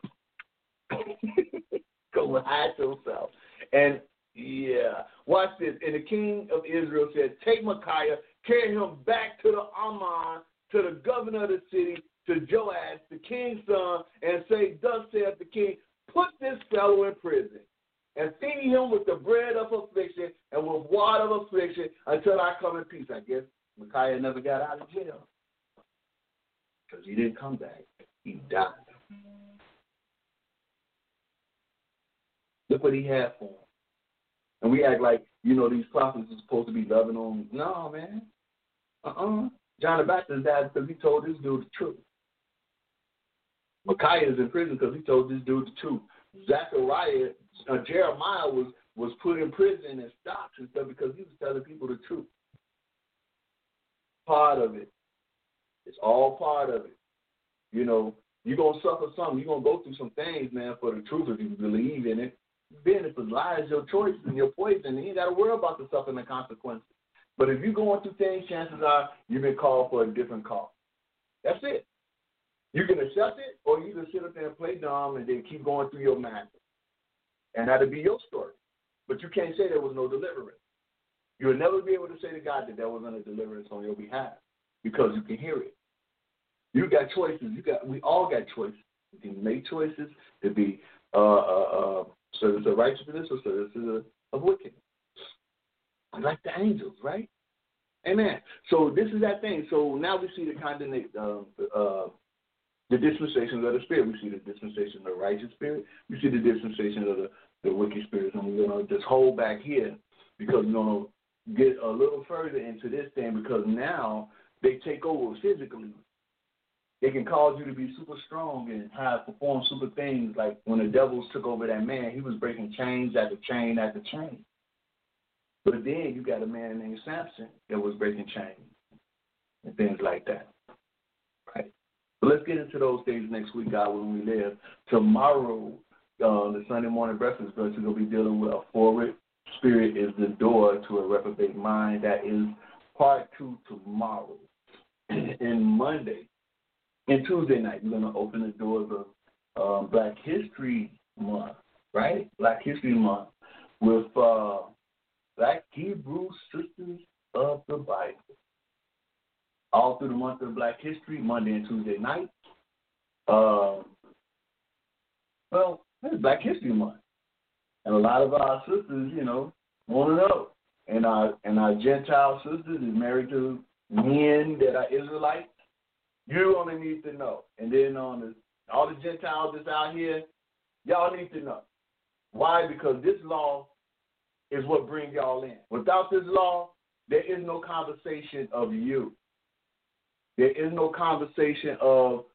Go and hide yourself. And yeah, watch this. And the king of Israel said, take Micaiah, carry him back to the Ammon, to the governor of the city, to Joash, the king's son, and say, thus saith the king, put this fellow in prison, and feed him with the bread of affliction and with water of affliction until I come in peace. I guess Micaiah never got out of jail because he didn't come back. He died. Look what he had for him. And we act like, you know, these prophets are supposed to be loving on. No, man. Uh-uh. John the Baptist died because he told this dude the truth. Micaiah is in prison because he told this dude the truth. Zechariah, uh, Jeremiah was, was put in prison and stopped and stuff because he was telling people the truth. Part of it. It's all part of it. You know, you're going to suffer something. You're going to go through some things, man, for the truth if you believe in it. Then if it lies, your choice and your poison, you ain't got to worry about the suffering and consequences. But if you're going through things, chances are you've been called for a different call. That's it. You can accept it, or you can sit up there and play dumb and then keep going through your madness. And that'll be your story. But you can't say there was no deliverance. You'll never be able to say to God that there wasn't a deliverance on your behalf because you can hear it. You got choices. You got. We all got choices. You can make choices to be uh, uh, uh, service of righteousness or service of, of wickedness. Like the angels, right? Amen. So this is that thing. So now we see the condemnation, uh, uh, the dispensations of the Spirit. We see the dispensation of the righteous spirit. We see the dispensation of the, the wicked spirits. And we're going to just hold back here because we're going to get a little further into this thing because now they take over physically. They can cause you to be super strong and have perform super things like when the devils took over that man, he was breaking chains after chain after chain. But then you got a man named Samson that was breaking chains and things like that. Right? So let's get into those things next week, God, when we live. Tomorrow, uh, the Sunday morning breakfast, we're going to be dealing with a forward spirit is the door to a reprobate mind. That is part two tomorrow. And Monday and Tuesday night, we're going to open the doors of um, Black History Month, right? Black History Month with uh, Black Hebrew Sisters of the Bible. All through the month of Black History, Monday and Tuesday night. Uh, well, it's Black History Month. And a lot of our sisters, you know, want to know. And our, and our Gentile sisters is married to men that are Israelites. You only need to know. And then on the, all the Gentiles that's out here, y'all need to know. Why? Because this law is what brings y'all in. Without this law, there is no conversation of you. There is no conversation of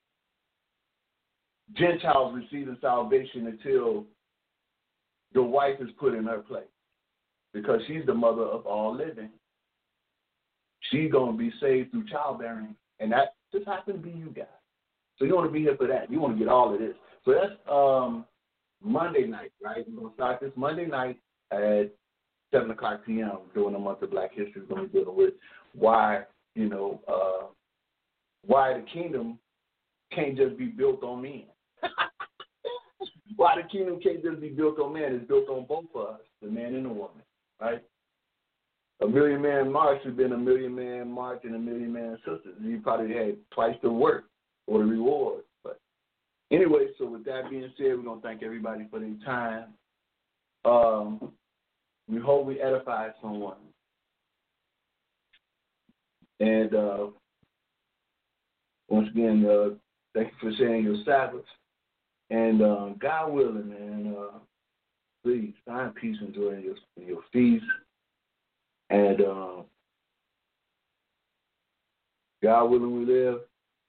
Gentiles receiving salvation until the wife is put in her place. Because she's the mother of all living. She's going to be saved through childbearing. And that just happens to be you guys. So you want to be here for that. You want to get all of this. So that's um, Monday night, right? We're going to start this Monday night at seven o'clock p.m. during the month of Black History. We're going to be dealing with why, you know, uh, why the kingdom can't just be built on men. Why the kingdom can't just be built on man. It's built on both of us, the man and the woman, right? A million man march has been a million man march and a million man sisters. You probably had twice the work or the reward. But anyway, so with that being said, we're going to thank everybody for their time. Um, we hope we edify someone. And uh, once again, uh, thank you for sharing your Sabbath. And uh, God willing, man, uh, please find peace and joy in your, in your feast. And uh, God willing, we live.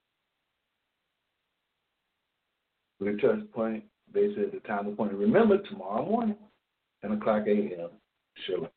We touch the point, basically at the time appointed. Remember, tomorrow morning, ten o'clock a.m. Sure.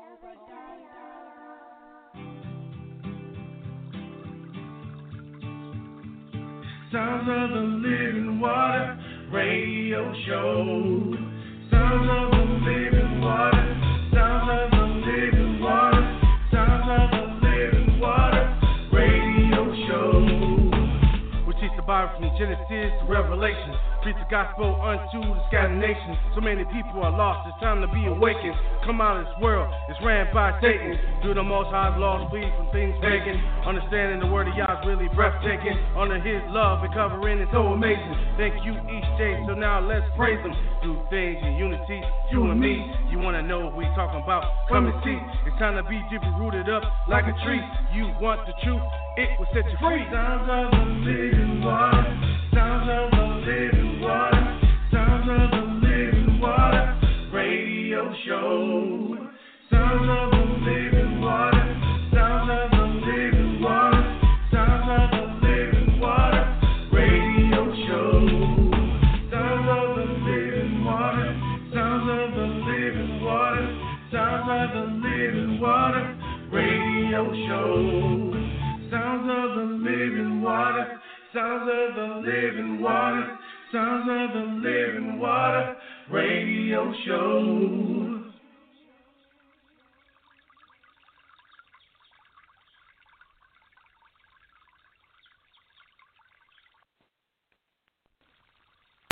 Sounds of the Living Water Radio Show. Sounds of the Living Water. Sounds of the Living Water. Sounds of the Living Water Radio Show. We teach the Bible from Genesis to Revelation. Preach the gospel unto the scattered nations. So many people are lost. It's time to be awakened. Come out of this world. It's ran by Satan. Do the Most High's laws, flee from things pagan. Understanding the word of Yah is really breathtaking. Under His love and covering is so amazing. Thank you each day. So now let's praise Him. Do things in unity, you and me. You wanna know what we talking about? Come and see. It's time to be deeply rooted up like a tree. You want the truth? It will set you free. Sounds of the living water. Sounds of the living water. Sounds of the living water radio show. Sounds of the living water. Sounds of the living water. Sounds of the living water radio show. Sounds of the living water. Sounds of the living water. Sounds of the living water radio show. Sounds of the living water. Sounds of the living water. Sounds of the living water radio show.